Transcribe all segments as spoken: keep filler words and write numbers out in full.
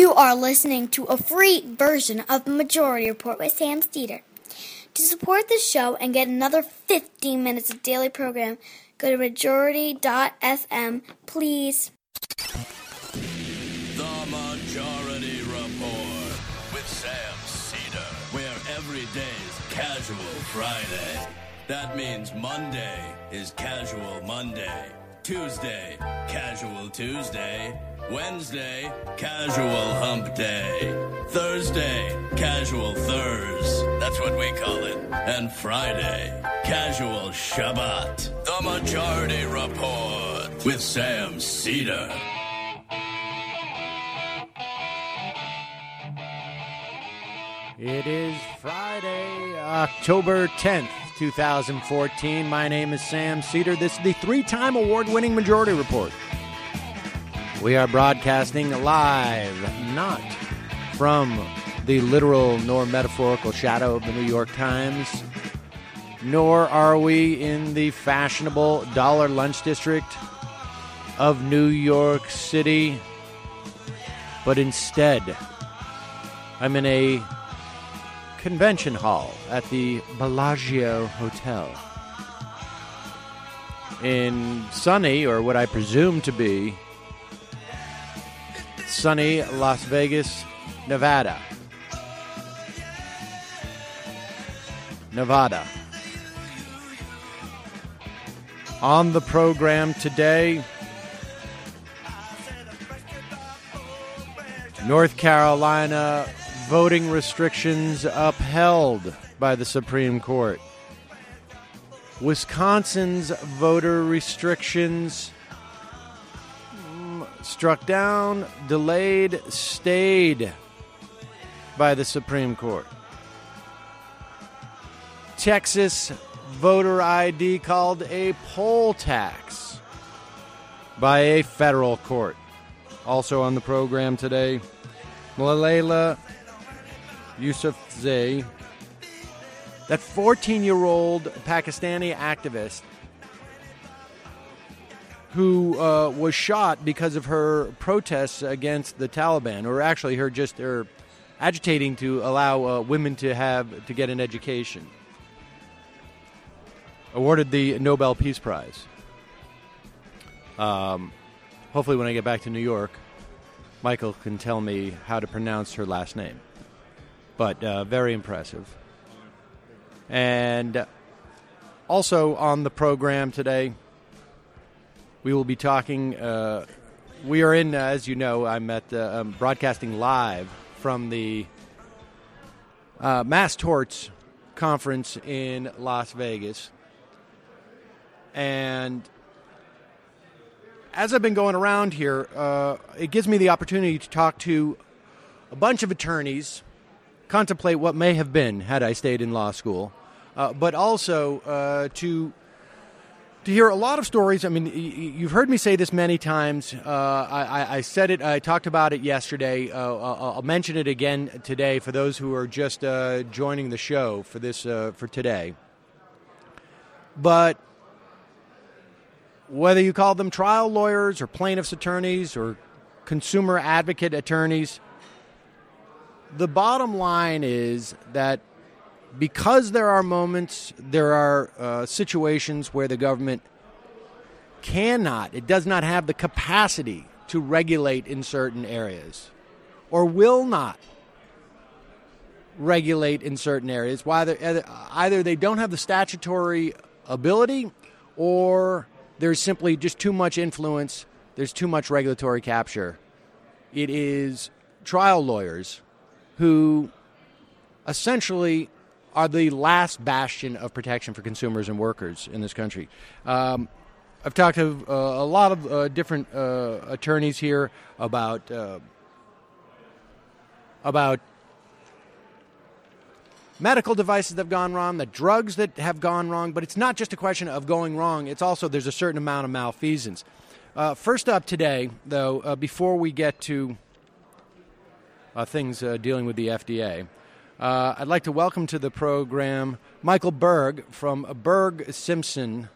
You are listening to a free version of the Majority Report with Sam Seder. To support the show and get another fifteen minutes of daily program, go to majority dot f m, please. The Majority Report with Sam Seder, where every day's Casual Friday. That means Monday is Casual Monday, Tuesday, Casual Tuesday, Wednesday, Casual Hump Day, Thursday, Casual Thurs, that's what we call it, and Friday, Casual Shabbat. The Majority Report with Sam Seder. It is Friday, October tenth, twenty fourteen. My name is Sam Seder. This is the three-time award-winning Majority Report. We are broadcasting live, not from the literal nor metaphorical shadow of the New York Times, nor are we in the fashionable Dollar Lunch District of New York City, but instead, I'm in a convention hall at the Bellagio Hotel in sunny, or what I presume to be sunny, Las Vegas, Nevada. Nevada. On the program today, North Carolina voting restrictions upheld by the Supreme Court. Wisconsin's voter restrictions mm, struck down, delayed, stayed by the Supreme Court. Texas voter I D called a poll tax by a federal court. Also on the program today, Malala Yousafzai, that fourteen-year-old Pakistani activist who uh, was shot because of her protests against the Taliban, or actually her just her agitating to allow uh, women to have to get an education, awarded the Nobel Peace Prize. Um, hopefully, when I get back to New York, Michael can tell me how to pronounce her last name. But uh, very impressive. And also on the program today, we will be talking. Uh, we are in, uh, as you know, I'm at uh, um, broadcasting live from the uh, Mass Torts Conference in Las Vegas. And as I've been going around here, uh, it gives me the opportunity to talk to a bunch of attorneys, contemplate what may have been had I stayed in law school, uh, but also uh, to to hear a lot of stories. I mean, y- you've heard me say this many times. Uh, I-, I said it. I talked about it yesterday. Uh, I'll-, I'll mention it again today for those who are just uh, joining the show for this uh, for today. But whether you call them trial lawyers or plaintiff's attorneys or consumer advocate attorneys, the bottom line is that because there are moments, there are uh, situations where the government cannot, it does not have the capacity to regulate in certain areas, or will not regulate in certain areas. Either, either they don't have the statutory ability, or there's simply just too much influence, there's too much regulatory capture. It is trial lawyers who essentially are the last bastion of protection for consumers and workers in this country. Um, I've talked to uh, a lot of uh, different uh, attorneys here about uh, about medical devices that have gone wrong, the drugs that have gone wrong, but it's not just a question of going wrong. It's also there's a certain amount of malfeasance. Uh, first up today, though, uh, before we get to uh, things uh, dealing with the F D A, uh, I'd like to welcome to the program Michael Berg from Berg Simpson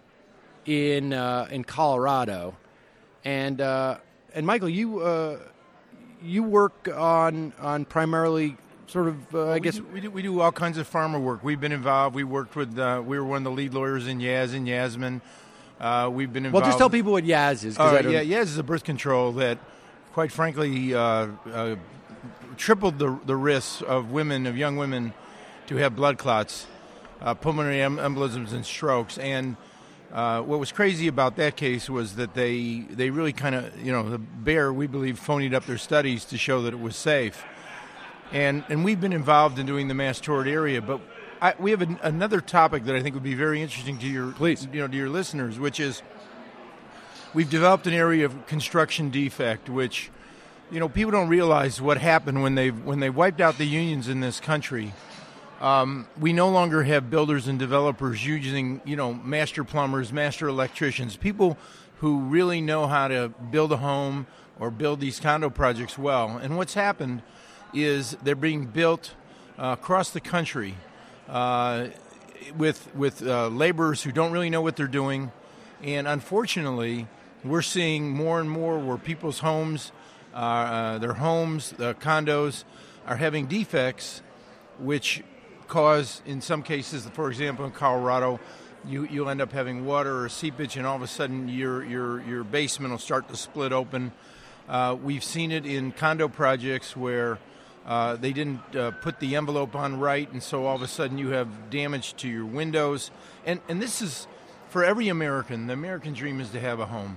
in uh, in Colorado, and uh, and Michael, you uh, you work on on primarily sort of, uh, I we guess... Do, we, do, we do all kinds of farmer work. We've been involved. We worked with, uh, we were one of the lead lawyers in Yaz and Yasmin. Uh, we've been involved. Well, just tell people what Yaz is. Uh, yeah, Yaz is a birth control that, quite frankly, uh, uh, tripled the the risks of women, of young women, to have blood clots, uh, pulmonary em- embolisms, and strokes. And uh, what was crazy about that case was that they they really kind of, you know, the Bayer, we believe, phonied up their studies to show that it was safe. And and we've been involved in doing the mass tort area, but I, we have an, another topic that I think would be very interesting to your, Please. you know, to your listeners, which is we've developed an area of construction defect, which, you know, people don't realize what happened when they when they wiped out the unions in this country. Um, we no longer have builders and developers using, you know, master plumbers, master electricians, people who really know how to build a home or build these condo projects well. And what's happened is they're being built uh, across the country uh, with with uh, laborers who don't really know what they're doing. And unfortunately, we're seeing more and more where people's homes, uh, uh, their homes, uh, condos, are having defects, which cause, in some cases, for example, in Colorado, you you'll end up having water or seepage, and all of a sudden your your your basement will start to split open. Uh, we've seen it in condo projects where uh, they didn't uh, put the envelope on right, and so all of a sudden you have damage to your windows. And and this is, for every American, the American dream is to have a home.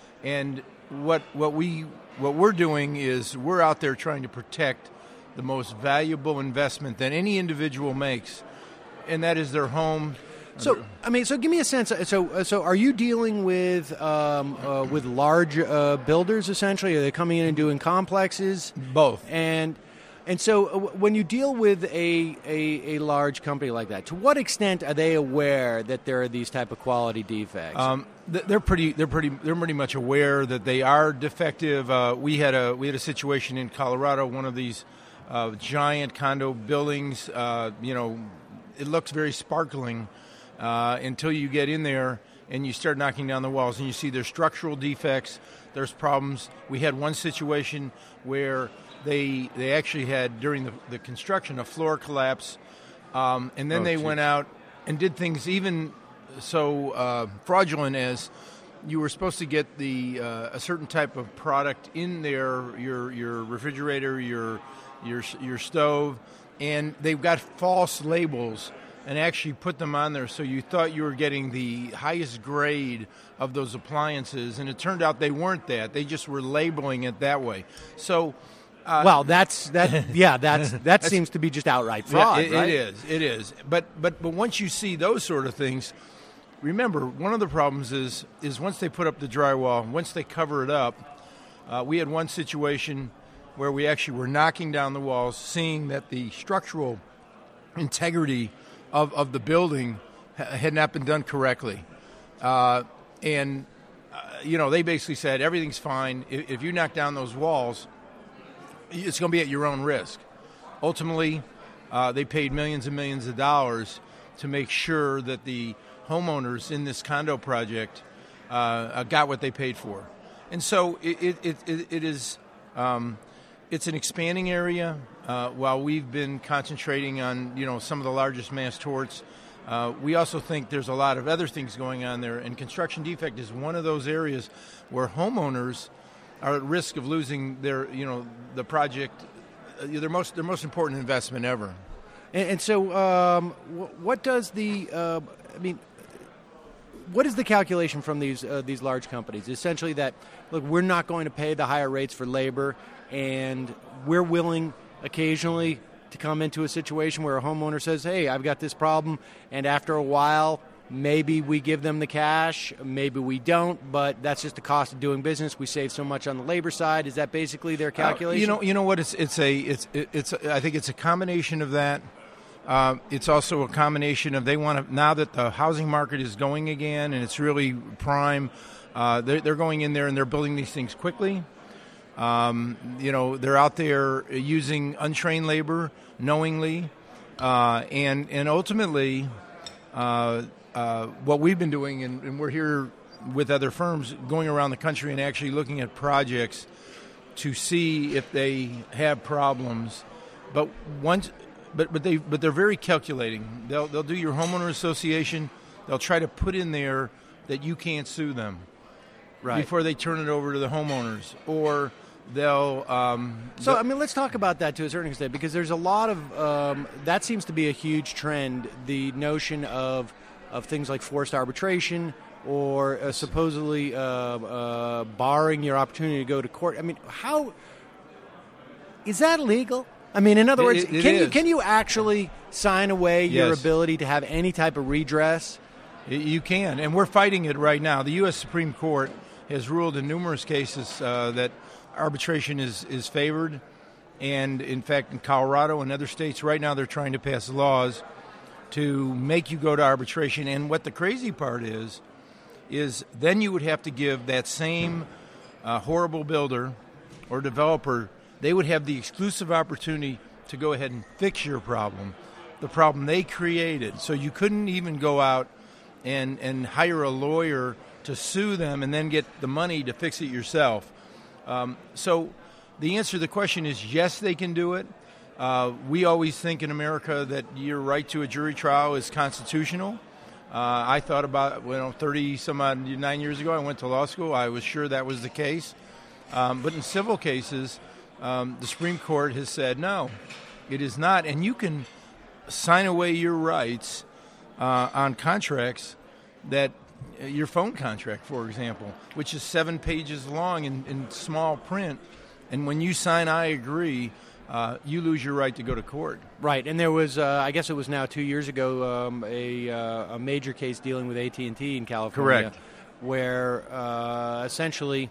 And what what we what we're doing is we're out there trying to protect the most valuable investment that any individual makes, and that is their home. So, I mean, so give me a sense. So, so are you dealing with um, uh, with large uh, builders essentially? Are they coming in and doing complexes? Both. And and so, uh, when you deal with a, a a large company like that, to what extent are they aware that there are these type of quality defects? Um, they're pretty. They're pretty. They're pretty much aware that they are defective. Uh, we had a we had a situation in Colorado. One of these uh, giant condo buildings. Uh, you know, it looks very sparkling. Uh, until you get in there and you start knocking down the walls and you see there's structural defects, there's problems. We had one situation where they they actually had, during the, the construction, a floor collapse, um, and then oh, they geez. went out and did things even so uh, fraudulent as you were supposed to get the uh, a certain type of product in there, your your refrigerator, your your your stove, and they've got false labels and actually put them on there, so you thought you were getting the highest grade of those appliances, and it turned out they weren't that. They just were labeling it that way. So, uh, well, that's that. Yeah, that's that that's, seems to be just outright fraud. Yeah, it, right? it is. It is. But but but once you see those sort of things, remember, one of the problems is is once they put up the drywall, once they cover it up, uh, we had one situation where we actually were knocking down the walls, seeing that the structural integrity Of, of the building had not been done correctly. Uh, and, uh, you know, they basically said everything's fine. If, if you knock down those walls, it's going to be at your own risk. Ultimately, uh, they paid millions and millions of dollars to make sure that the homeowners in this condo project uh, got what they paid for. And so it, it, it, it is... Um, It's an expanding area. Uh, while we've been concentrating on, you know, some of the largest mass torts, uh, we also think there's a lot of other things going on there. And construction defect is one of those areas where homeowners are at risk of losing their, you know, the project, uh, their most their most important investment ever. And, and so, um, what does the? Uh, I mean. What is the calculation from these uh, these large companies? Essentially that, look, we're not going to pay the higher rates for labor, and we're willing occasionally to come into a situation where a homeowner says, hey, I've got this problem, and after a while, maybe we give them the cash, maybe we don't, but that's just the cost of doing business. We save so much on the labor side. Is that basically their calculation? Uh, you know, you know what? It's it's a it's it's. I think it's a combination of that. Uh, it's also a combination of they want to, now that the housing market is going again and it's really prime, uh, they're, they're going in there and they're building these things quickly. Um, you know, they're out there using untrained labor knowingly. Uh, and, and ultimately, uh, uh, what we've been doing, and, and we're here with other firms going around the country and actually looking at projects to see if they have problems. But once, but but they but they're very calculating. They'll they'll do your homeowner association. They'll try to put in there that you can't sue them right. before they turn it over to the homeowners, or they'll. Um, so I mean, let's talk about that to a certain extent, because there's a lot of um, that seems to be a huge trend. The notion of of things like forced arbitration, or uh, supposedly uh, uh, barring your opportunity to go to court. I mean, how is that legal? I mean, in other words, it, it can is. you can you actually sign away your Yes. ability to have any type of redress? You can, and we're fighting it right now. The U S Supreme Court has ruled in numerous cases uh, that arbitration is, is favored, and in fact, in Colorado and other states right now, they're trying to pass laws to make you go to arbitration. And what the crazy part is, is then you would have to give that same uh, horrible builder or developer, they would have the exclusive opportunity to go ahead and fix your problem, the problem they created. So you couldn't even go out and, and hire a lawyer to sue them and then get the money to fix it yourself. Um, so the answer to the question is yes, they can do it. Uh, we always think in America that your right to a jury trial is constitutional. Uh, I thought about, you know, thirty some odd nine years ago, I went to law school. I was sure that was the case. Um, but in civil cases, um, the Supreme Court has said no, it is not. And you can sign away your rights uh, on contracts that uh, your phone contract, for example, which is seven pages long in, in small print. And when you sign I agree, uh, you lose your right to go to court. Right, and there was, uh, I guess it was now two years ago, um, a, uh, a major case dealing with A T and T in California. Correct. Where uh, essentially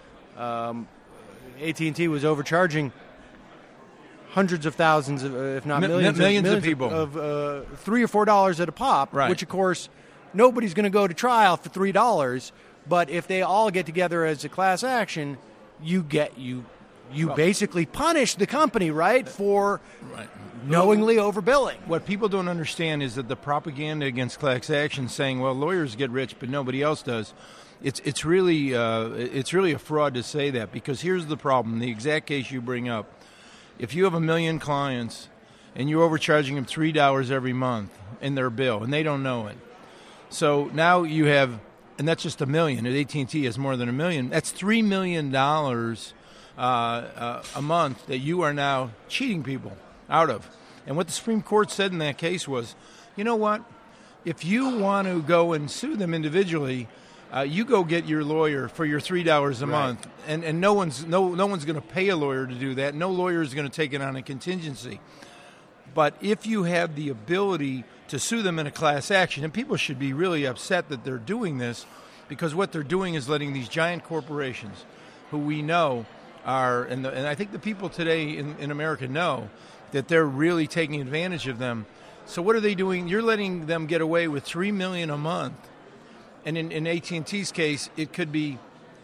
um, A T and T was overcharging hundreds of thousands, of, uh, if not Mi- millions, millions of, of people. of uh, three or four dollars at a pop, Right. which, of course, nobody's going to go to trial for three dollars. But if they all get together as a class action, you get you you Well- basically punish the company, right, for Right. knowingly overbilling. What people don't understand is that the propaganda against class action, saying, "Well, lawyers get rich, but nobody else does," it's it's really uh, it's really a fraud to say that, because here's the problem: the exact case you bring up. If you have a million clients and you're overcharging them three dollars every month in their bill, and they don't know it, so now you have, and that's just a million. At A T and T has more than a million. That's three million dollars uh, uh, a month that you are now cheating people out of. And what the Supreme Court said in that case was, you know what? If you want to go and sue them individually, uh, you go get your lawyer for your three dollars a Right. month, and and no one's no no one's going to pay a lawyer to do that. No lawyer is going to take it on a contingency. But if you have the ability to sue them in a class action, and people should be really upset that they're doing this, because what they're doing is letting these giant corporations, who we know are, and, the, and I think the people today in, in America know that they're really taking advantage of them. So what are they doing? You're letting them get away with three million dollars a month, and in, in A T and T's case, it could be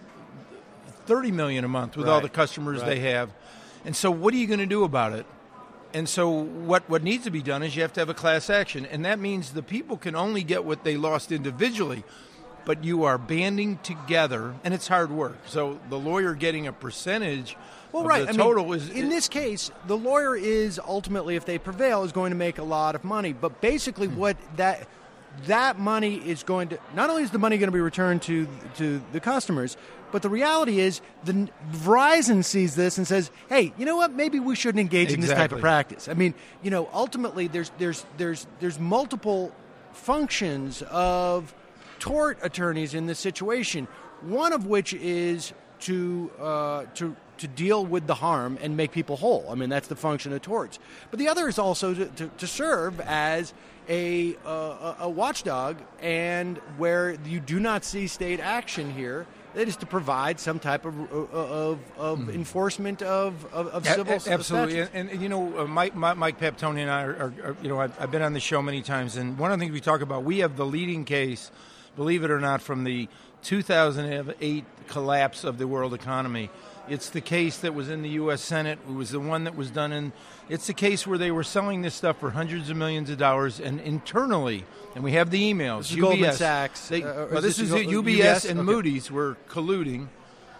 thirty million dollars a month with all Right. the customers Right. they have. And so what are you going to do about it? And so what, what needs to be done is you have to have a class action, and that means the people can only get what they lost individually, but you are banding together, and it's hard work. So the lawyer getting a percentage Well, of right. the I total mean, is... in this case, the lawyer is ultimately, if they prevail, is going to make a lot of money. But basically, Hmm. what that that money is going to, not only is the money going to be returned to to the customers, but the reality is the Verizon sees this and says, "Hey, you know what? Maybe we shouldn't engage in this type of Exactly. practice." I mean, you know, ultimately, there's there's there's there's multiple functions of tort attorneys in this situation. One of which is to uh, to to deal with the harm and make people whole. I mean, that's the function of torts. But the other is also to, to, to serve as a, uh, a watchdog, and where you do not see state action here, it is to provide some type of of, of mm-hmm. enforcement of, of, of A- civil a- absolutely. statutes. And, and you know, uh, Mike, Mike, Mike Paptoni and I are, are, are you know, I've, I've been on the show many times, and one of the things we talk about, we have the leading case, believe it or not, from the two thousand eight collapse of the world economy. It's the case that was in the U S Senate. It was the one that was done in. It's the case where they were selling this stuff for hundreds of millions of dollars, and internally, and we have the emails. This is U B S, Goldman Sachs. They, Uh, or well, is this this is Go- it, U B S U B S? and Okay. Moody's were colluding,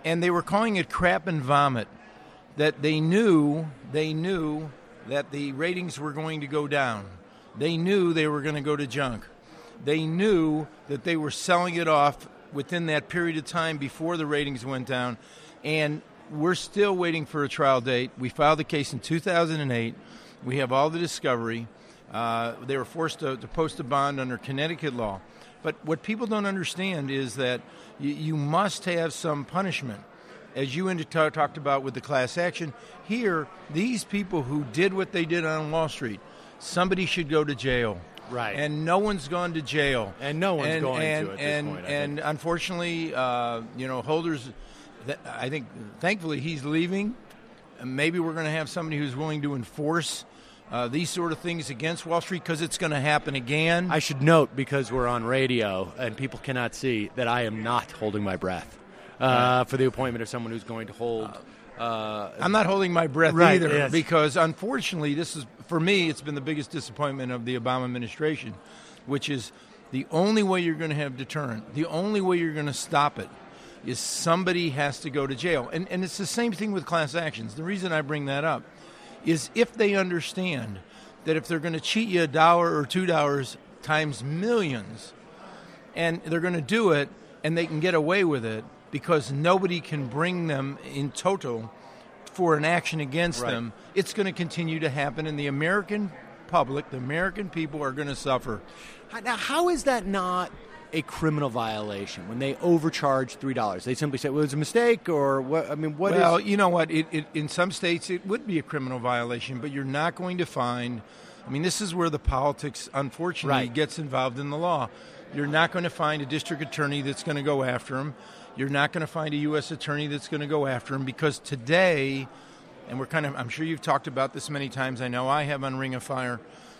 and they were calling it crap and vomit. That they knew, they knew that the ratings were going to go down. They knew they were going to go to junk. They knew that they were selling it off within that period of time before the ratings went down, and we're still waiting for a trial date. We filed the case in two thousand eight. We have all the discovery. Uh, they were forced to, to post a bond under Connecticut law. But what people don't understand is that y- you must have some punishment. As you ind- t- talked about with the class action, here, these people who did what they did on Wall Street, somebody should go to jail. Right. And no one's gone to jail. And no one's and, going and, to at this and, point, I And think. unfortunately, uh, you know, Holders, th- I think, thankfully, he's leaving. And maybe we're going to have somebody who's willing to enforce uh, these sort of things against Wall Street, because it's going to happen again. I should note, because we're on radio and people cannot see, that I am not holding my breath uh, for the appointment of someone who's going to hold. Uh, I'm not holding my breath Right, either, yes. because unfortunately, this is, for me, it's been the biggest disappointment of the Obama administration, which is the only way you're going to have deterrent, the only way you're going to stop it, is somebody has to go to jail. And, and it's the same thing with class actions. The reason I bring that up is if they understand that if they're going to cheat you a dollar or two dollars times millions, and they're going to do it, and they can get away with it because nobody can bring them in total for an action against Right. them, it's going to continue to happen, and the American public, the American people, are going to suffer. Now, how is that not a criminal violation when they overcharge three dollars? They simply say, well, it was a mistake, or what? I mean, what is... Well, you know what? It, it, in some states, it would be a criminal violation, but you're not going to find. I mean, this is where the politics, unfortunately, Right. gets involved in the law. You're not going to find a district attorney that's going to go after him. You're not going to find a U S attorney that's going to go after him, because today, and we're kind of, I'm sure you've talked about this many times. I know I have on Ring of Fire.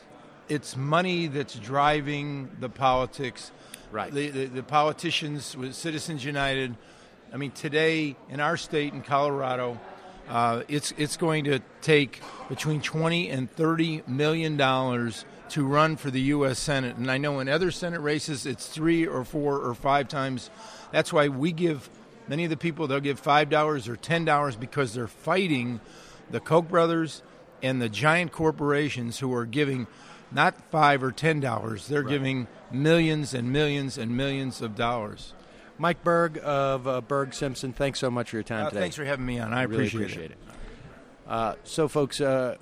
It's money that's driving the politics. Right. The, the, the politicians with Citizens United. I mean, today in our state, in Colorado, uh, it's it's going to take between twenty and thirty million dollars to run for the U S Senate. And I know in other Senate races, it's three or four or five times. That's why we give many of the people, they'll give five dollars or ten dollars, because they're fighting the Koch brothers and the giant corporations who are giving not five or ten dollars. They're Right. giving millions and millions and millions of dollars. Mike Berg of uh, Berg Simpson, thanks so much for your time Uh, today. thanks for having me on. I really appreciate, appreciate it. Uh, so, folks, uh,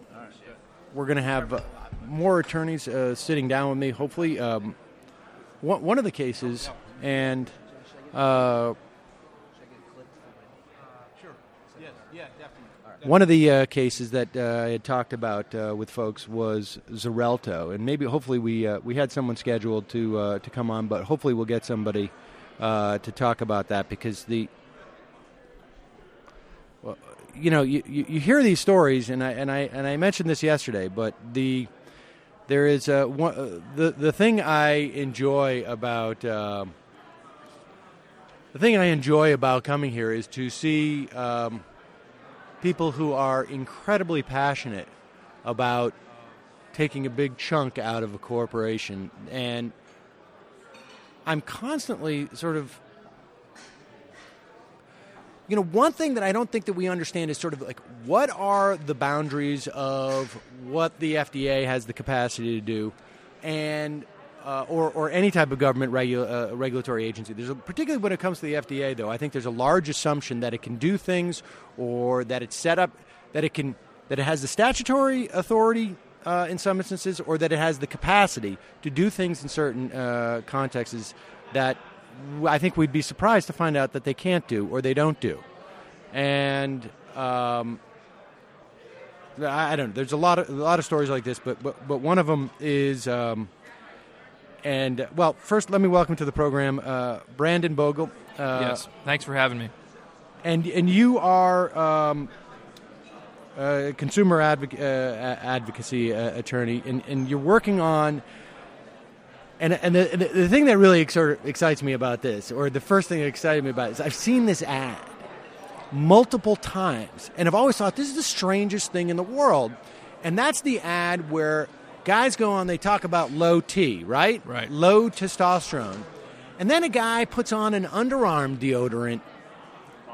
we're going to have uh, more attorneys uh, sitting down with me, hopefully. Um, one, one of the cases, and uh, Sure. Yes. Yeah, definitely. one of the uh, cases that uh, I had talked about uh, with folks was Xarelto, and maybe, hopefully, we uh, we had someone scheduled to uh, to come on, but hopefully we'll get somebody uh, to talk about that, because the well, you know, you, you, you hear these stories, and I and I and I mentioned this yesterday, but the there is uh, one, uh, the the thing I enjoy about um, the thing I enjoy about coming here is to see um, people who are incredibly passionate about taking a big chunk out of a corporation, and I'm constantly sort of, you know, one thing that I don't think that we understand is sort of like, what are the boundaries of what the F D A has the capacity to do, and uh, or or any type of government regu- uh, regulatory agency. There's a, particularly when it comes to the F D A, though, I think there's a large assumption that it can do things, or that it's set up, that it can, that it has the statutory authority uh, in some instances, or that it has the capacity to do things in certain uh, contexts that I think we'd be surprised to find out that they can't do or they don't do. And um, I, I don't know. There's a lot of a lot of stories like this, but but, but one of them is. Um, and well, first, let me welcome to the program uh, Brandon Bogle. Uh, Yes, thanks for having me. And and you are um, a consumer advoc- uh, advocacy uh, attorney, and, and you're working on. And and the, the the thing that really ex- sort of excites me about this, or the first thing that excited me about it, is I've seen this ad multiple times, and I've always thought this is the strangest thing in the world. And that's the ad where guys go on, they talk about low T, right? Right. Low testosterone. And then a guy puts on an underarm deodorant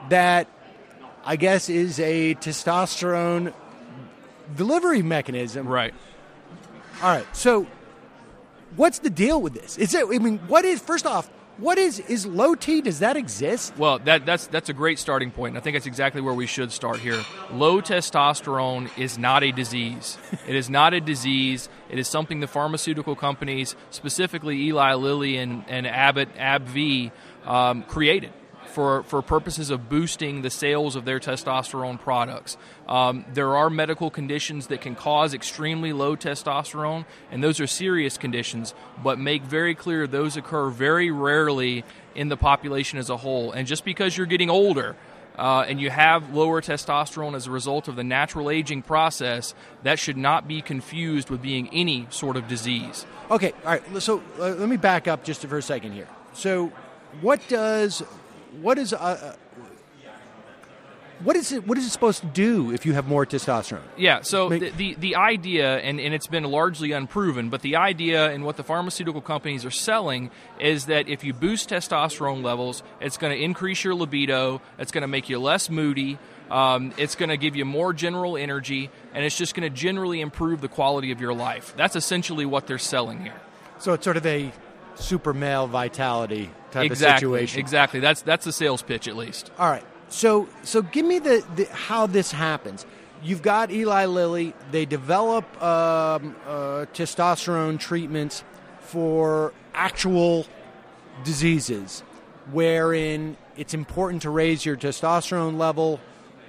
that I guess is a testosterone delivery mechanism. Right. All right. So what's the deal with this? Is it, I mean, what is, first off, what is, is low T, does that exist? Well, that, that's that's a great starting point. I think that's exactly where we should start here. Low testosterone is not a disease. It is not a disease. It is something the pharmaceutical companies, specifically Eli Lilly and, and Abbott, AbbVie, um, created for, for purposes of boosting the sales of their testosterone products. Um, there are medical conditions that can cause extremely low testosterone, and those are serious conditions, but make very clear those occur very rarely in the population as a whole. And just because you're getting older uh, and you have lower testosterone as a result of the natural aging process, that should not be confused with being any sort of disease. Okay, all right. So uh, let me back up just for a second here. So what does... What is uh, what is it? What is it supposed to do if you have more testosterone? Yeah. So Make, the, the the idea, and, and it's been largely unproven, but the idea and what the pharmaceutical companies are selling is that if you boost testosterone levels, it's going to increase your libido. It's going to make you less moody. Um, it's going to give you more general energy, and it's just going to generally improve the quality of your life. That's essentially what they're selling here. So it's sort of a super male vitality type exactly, of situation. Exactly. That's that's the sales pitch, at least. All right. So so give me the, the how this happens. You've got Eli Lilly. They develop um, uh, testosterone treatments for actual diseases, wherein it's important to raise your testosterone level.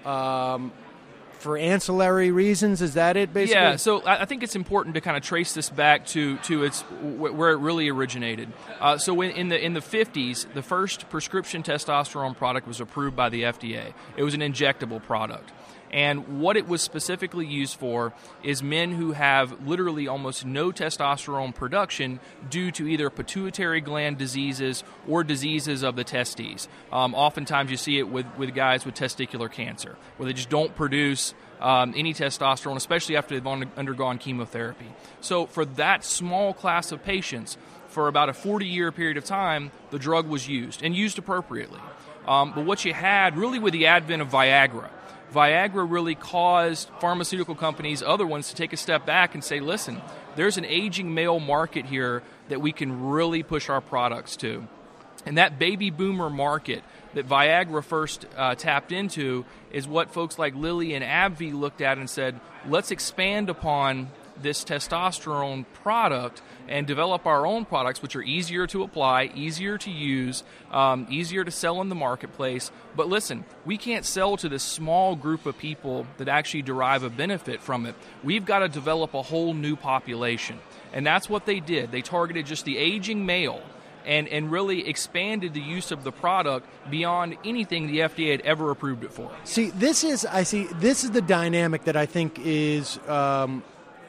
Um, For ancillary reasons, is that it, basically? Yeah, so I think it's important to kind of trace this back to to its where it really originated. Uh, so in, in the in the fifties, the first prescription testosterone product was approved by the F D A. It was an injectable product. And what it was specifically used for is men who have literally almost no testosterone production due to either pituitary gland diseases or diseases of the testes. Um, oftentimes you see it with, with guys with testicular cancer, where they just don't produce um, any testosterone, especially after they've un- undergone chemotherapy. So for that small class of patients, for about a forty-year period of time, the drug was used, and used appropriately. Um, but what you had, really with the advent of Viagra, Viagra really caused pharmaceutical companies, other ones, to take a step back and say, listen, there's an aging male market here that we can really push our products to. And that baby boomer market that Viagra first uh, tapped into is what folks like Lilly and AbbVie looked at and said, let's expand upon this testosterone product and develop our own products, which are easier to apply, easier to use, um, easier to sell in the marketplace. But listen, we can't sell to this small group of people that actually derive a benefit from it. We've got to develop a whole new population. And that's what they did. They targeted just the aging male and, and really expanded the use of the product beyond anything the F D A had ever approved it for. See, this is, I see, this is the dynamic that I think is... Um,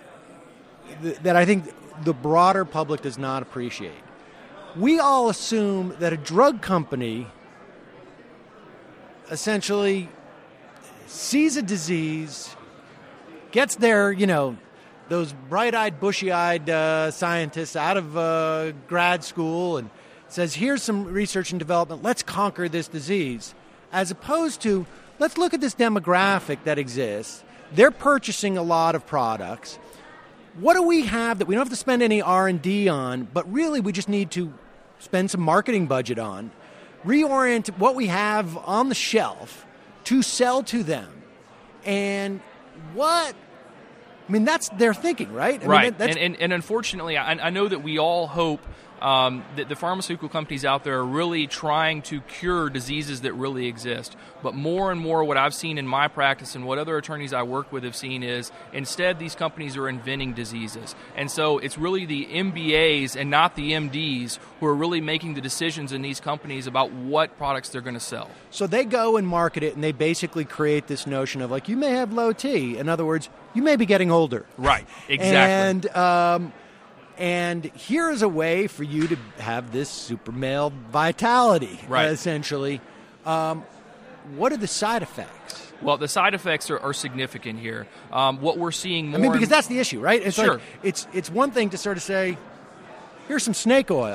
that I think the broader public does not appreciate. We all assume that a drug company essentially sees a disease, gets their, you know, those bright-eyed, bushy-eyed uh, scientists out of uh, grad school and says, here's some research and development, let's conquer this disease, as opposed to, let's look at this demographic that exists. They're purchasing a lot of products. What do we have that we don't have to spend any R and D on, but really we just need to spend some marketing budget on, reorient what we have on the shelf to sell to them? And what, I mean, that's their thinking, right? I right. Mean, that's, and, and, and unfortunately, I, I know that we all hope um, that the pharmaceutical companies out there are really trying to cure diseases that really exist. But more and more what I've seen in my practice and what other attorneys I work with have seen is instead these companies are inventing diseases. And so it's really the M B As and not the M Ds who are really making the decisions in these companies about what products they're going to sell. So they go and market it, and they basically create this notion of, like, you may have low T. In other words, you may be getting older. Right, exactly. And um, and here is a way for you to have this super male vitality, right. uh, essentially. Um, what are the side effects? Well, the side effects are, are significant here. Um, what we're seeing more... I mean, because that's the issue, right? It's sure. like, it's, it's one thing to sort of say, here's some snake oil.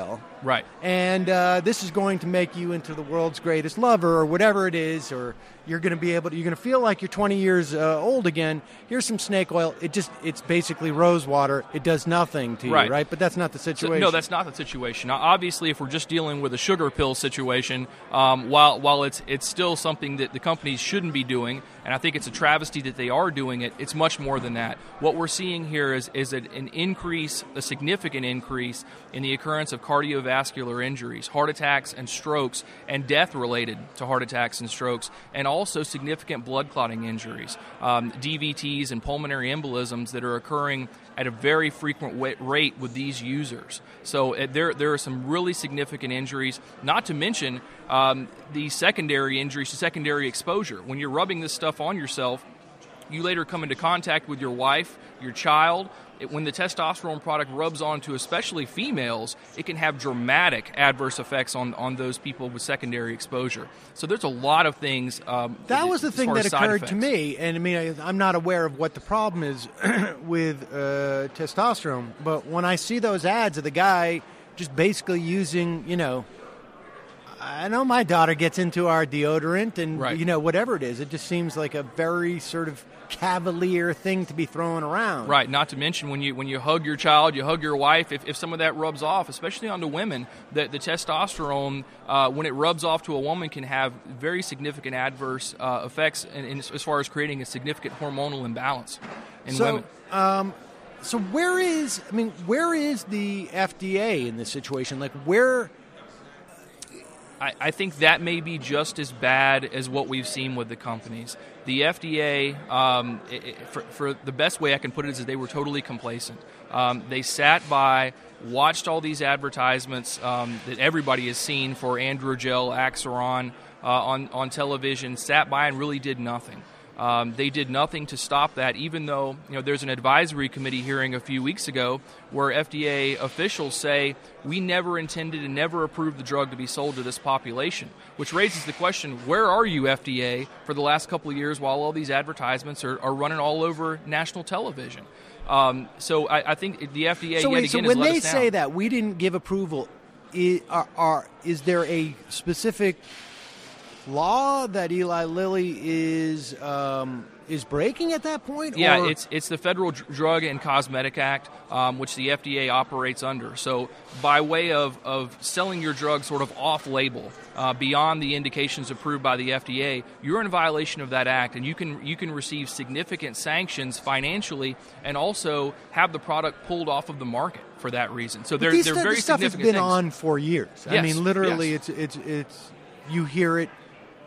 Right. And uh, this is going to make you into the world's greatest lover or whatever it is, or you're going to be able to, you're going to feel like you're twenty years uh, old again. Here's some snake oil. It just, it's basically rose water. It does nothing to right. you, right? But that's not the situation. So, no, that's not the situation. Now, obviously, if we're just dealing with a sugar pill situation, um, while while it's it's still something that the companies shouldn't be doing, and I think it's a travesty that they are doing it, it's much more than that. What we're seeing here is, is an increase, a significant increase in the occurrence of cardiovascular injuries, heart attacks and strokes, and death related to heart attacks and strokes, and also significant blood clotting injuries, um, D V Ts and pulmonary embolisms that are occurring at a very frequent wa- rate with these users. So uh, there there are some really significant injuries, not to mention um, the secondary injuries to secondary exposure. When you're rubbing this stuff on yourself, you later come into contact with your wife, your child. It, when the testosterone product rubs onto especially females, it can have dramatic adverse effects on, on those people with secondary exposure. So there's a lot of things. Um, that was the as thing far that as side occurred effects. to me. And I mean, I, I'm not aware of what the problem is with uh, testosterone. But when I see those ads of the guy just basically using, you know, I know my daughter gets into our deodorant and, right. you know, whatever it is. It just seems like a very sort of cavalier thing to be thrown around. Right, not to mention when you when you hug your child, you hug your wife, if, if some of that rubs off, especially onto women, the, the testosterone, uh, when it rubs off to a woman, can have very significant adverse uh, effects in, in, as far as creating a significant hormonal imbalance in so, women. Um, so where is, I mean, where is the F D A in this situation? Like, where... I, I think that may be just as bad as what we've seen with the companies. The F D A, um, it, it, for, for the best way I can put it, is that they were totally complacent. Um, they sat by, watched all these advertisements um, that everybody has seen for Androgel, Axiron uh, on, on television, sat by and really did nothing. Um, they did nothing to stop that, even though, you know, there's an advisory committee hearing a few weeks ago where F D A officials say we never intended and never approved the drug to be sold to this population, which raises the question, where are you, F D A, for the last couple of years while all these advertisements are, are running all over national television? Um, so I, I think the F D A so yet wait, again so when has let they us down. say that we didn't give approval, is, are, are, is there a specific law that Eli Lilly is um, is breaking at that point? Yeah, or? it's it's the Federal Dr- Drug and Cosmetic Act, um, which the F D A operates under. So by way of, of selling your drug sort of off-label, uh, beyond the indications approved by the F D A, you're in violation of that act, and you can you can receive significant sanctions financially and also have the product pulled off of the market for that reason. So they're, these, they're very this stuff has significant been things. on for years. I Yes, mean, literally, yes. it's it's it's you hear it.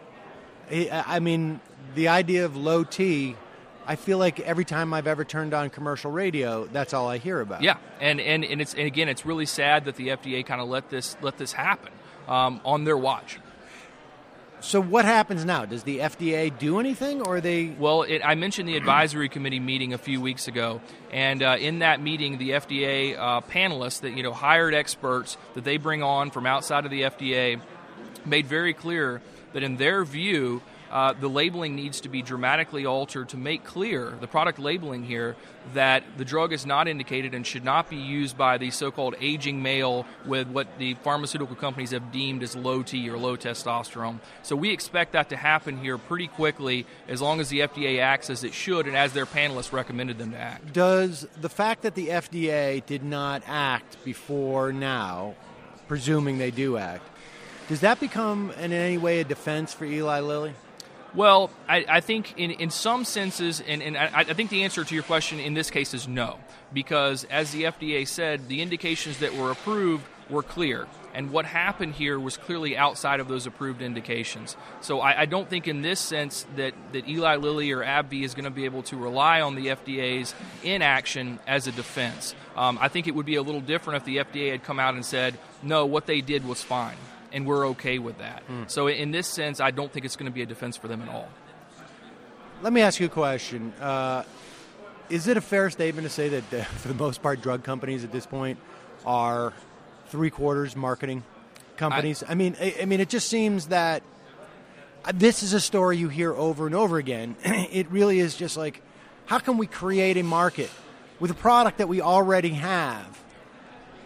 I mean, the idea of low T, I feel like every time I've ever turned on commercial radio, that's all I hear about. Yeah, and and, and it's and again, it's really sad that the F D A kind of let this let this happen um, on their watch. So what happens now? Does the F D A do anything, or are they? Well, it, I mentioned the advisory committee meeting a few weeks ago, and uh, in that meeting, the F D A uh, panelists that you know hired experts that they bring on from outside of the F D A made very clear that in their view, uh, the labeling needs to be dramatically altered to make clear, the product labeling here, that the drug is not indicated and should not be used by the so-called aging male with what the pharmaceutical companies have deemed as low T or low testosterone. So we expect that to happen here pretty quickly as long as the F D A acts as it should and as their panelists recommended them to act. Does the fact that the F D A did not act before now, presuming they do act, does that become in any way a defense for Eli Lilly? Well, I, I think in, in some senses, and, and I, I think the answer to your question in this case is no, because as the F D A said, the indications that were approved were clear, and what happened here was clearly outside of those approved indications. So I, I don't think in this sense that, that Eli Lilly or AbbVie is going to be able to rely on the F D A's inaction as a defense. Um, I think it would be a little different if the F D A had come out and said, no, what they did was fine, and we're okay with that. Mm. So in this sense, I don't think it's going to be a defense for them at all. Let me ask you a question. Uh, is it a fair statement to say that, uh, for the most part, drug companies at this point are three-quarters marketing companies? I, I mean, I, I mean, it just seems that this is a story you hear over and over again. It really is just like, how can we create a market with a product that we already have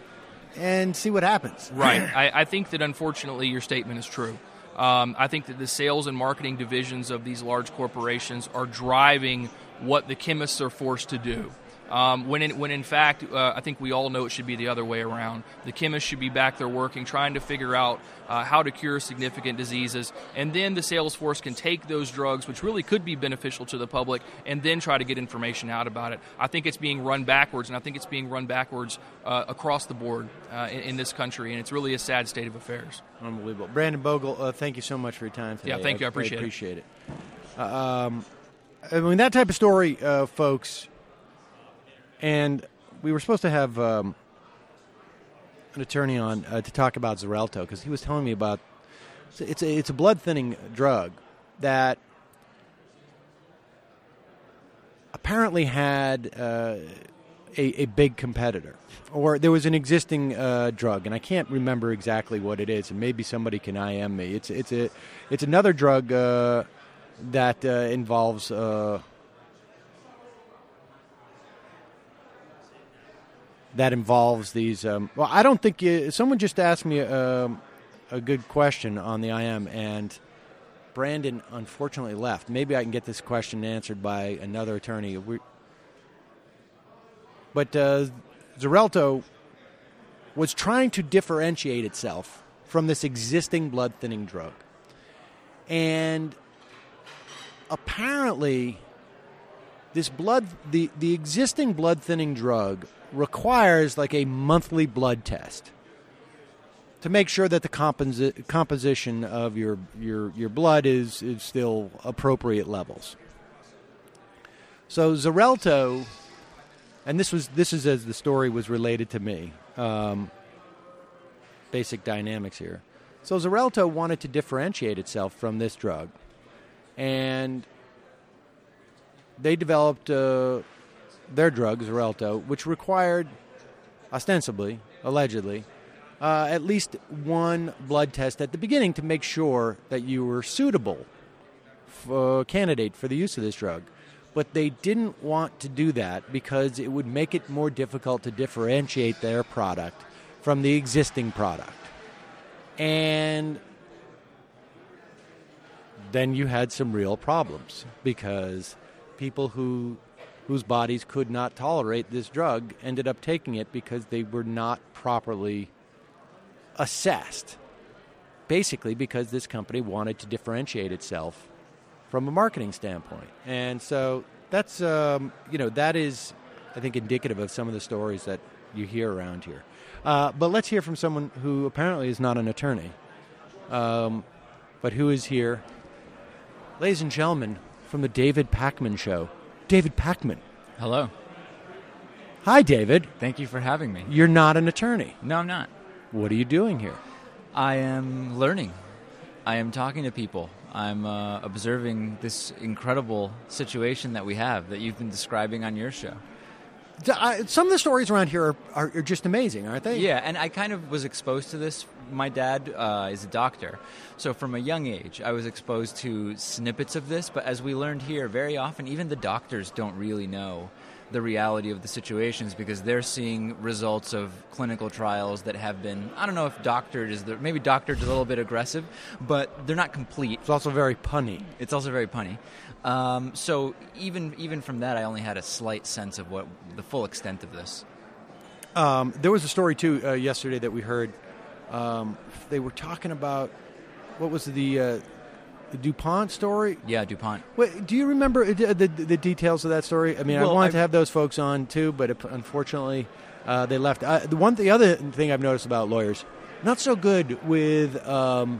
and see what happens. Right. I, I think that, unfortunately, your statement is true. Um, I think that the sales and marketing divisions of these large corporations are driving what the chemists are forced to do. Um, when, in, when in fact, uh, I think we all know it should be the other way around. The chemists should be back there working, trying to figure out uh, how to cure significant diseases, and then the sales force can take those drugs, which really could be beneficial to the public, and then try to get information out about it. I think it's being run backwards, and I think it's being run backwards uh, across the board uh, in, in this country, and it's really a sad state of affairs. Unbelievable. Brandon Bogle, uh, thank you so much for your time today. Yeah, thank you. I appreciate, I appreciate it. it. Uh, um, I mean, that type of story, uh, folks. And we were supposed to have um, an attorney on uh, to talk about Xarelto, because he was telling me about it's a, it's a blood thinning drug that apparently had uh, a, a big competitor, or there was an existing uh, drug, and I can't remember exactly what it is, and maybe somebody can I M me. It's it's a it's another drug uh, that uh, involves. Uh, That involves these. Um, well, I don't think you, someone just asked me a, a good question on the I M, and Brandon unfortunately left. Maybe I can get this question answered by another attorney. We, but uh, Xarelto was trying to differentiate itself from this existing blood thinning drug, and apparently, this blood, the the existing blood thinning drug, requires like a monthly blood test to make sure that the composi- composition of your, your your blood is, is still appropriate levels. So Xarelto, and this was this is as the story was related to me, um, basic dynamics here. So Xarelto wanted to differentiate itself from this drug, and they developed uh, their drug, Xarelto, which required, ostensibly, allegedly, uh, at least one blood test at the beginning to make sure that you were suitable for, candidate for the use of this drug. But they didn't want to do that because it would make it more difficult to differentiate their product from the existing product. And then you had some real problems because people who whose bodies could not tolerate this drug ended up taking it because they were not properly assessed. Basically because this company wanted to differentiate itself from a marketing standpoint. And so that's, um, you know, that is, I think, indicative of some of the stories that you hear around here. Uh, but let's hear from someone who apparently is not an attorney, um, but who is here. Ladies and gentlemen, from the David Pakman Show, David Pakman. Hello. Hi, David. Thank you for having me. You're not an attorney. No, I'm not. What are you doing here? I am learning. I am talking to people. I'm uh, observing this incredible situation that we have that you've been describing on your show. I, some of the stories around here are, are, are just amazing, aren't they? Yeah, and I kind of was exposed to this. My dad uh, is a doctor, so from a young age, I was exposed to snippets of this, but as we learned here, very often, even the doctors don't really know the reality of the situations because they're seeing results of clinical trials that have been, I don't know if doctored is the, maybe doctored is a little bit aggressive, but they're not complete. It's also very punny. It's also very punny. Um, so even even from that, I only had a slight sense of what the full extent of this. Um, there was a story, too, uh, yesterday that we heard. Um, they were talking about, what was the... Uh, The DuPont story? Yeah, DuPont. Wait, do you remember the, the, the details of that story? I mean, well, I wanted I've, to have those folks on, too, but it, unfortunately, uh, they left. Uh, the one, the other thing I've noticed about lawyers, not so good with um,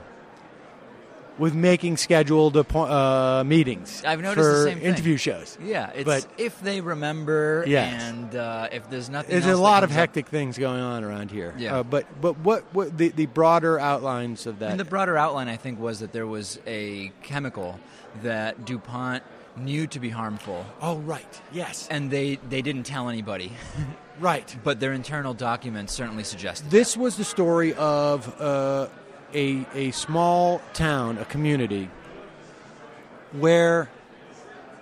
with making scheduled uh, meetings I've noticed for the same thing. interview shows. Yeah, it's but, if they remember, yes. and uh, if there's nothing There's else a lot of up, hectic things going on around here. Yeah. Uh, but but what, what the, the broader outlines of that? And the broader outline, I think, was that there was a chemical that DuPont knew to be harmful. Oh, right. Yes. And they, they didn't tell anybody. Right. But their internal documents certainly suggested This that. was the story of uh, a a small town, a community, where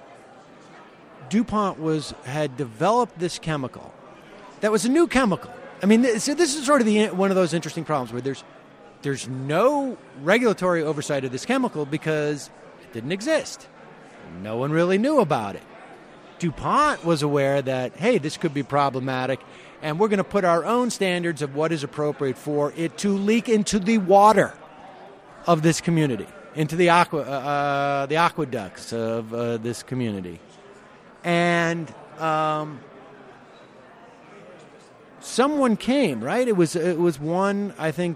DuPont was had developed this chemical that was a new chemical. I mean, th- so this is sort of the one of those interesting problems where there's there's no regulatory oversight of this chemical because it didn't exist. No one really knew about it. DuPont was aware that, hey, this could be problematic, and we're going to put our own standards of what is appropriate for it to leak into the water of this community, into the aqua, uh, the aqueducts of uh, this community. And um, someone came, right? It was it was one, I think.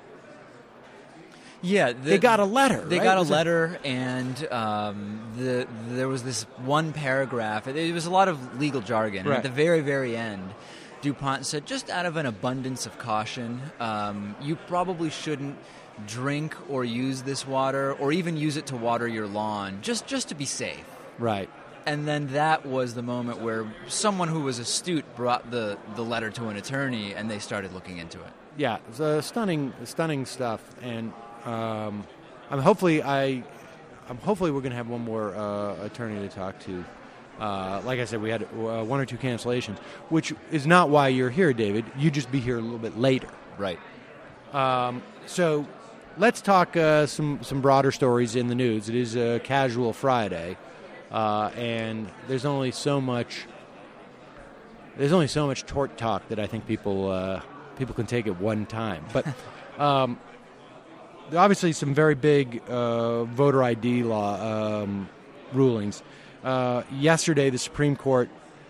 Yeah, the, they got a letter. They right? got a was letter, it? and um, the there was this one paragraph. It, it was a lot of legal jargon. Right. At the very, very end, DuPont said, just out of an abundance of caution, um, you probably shouldn't drink or use this water, or even use it to water your lawn, just just to be safe. Right. And then that was the moment where someone who was astute brought the, the letter to an attorney, and they started looking into it. Yeah, it's uh, stunning, stunning stuff, and um, I'm hopefully I, I'm hopefully we're going to have one more uh, attorney to talk to. Uh, like I said, we had uh, one or two cancellations, which is not why you're here, David. You just be here a little bit later. Right. Um, so let's talk uh, some some broader stories in the news. It is a casual Friday. Uh, and there's only so much. There's only so much tort talk that I think people uh, people can take at one time. But um, obviously, some very big uh, voter I D law um, rulings. Uh, yesterday, the Supreme Court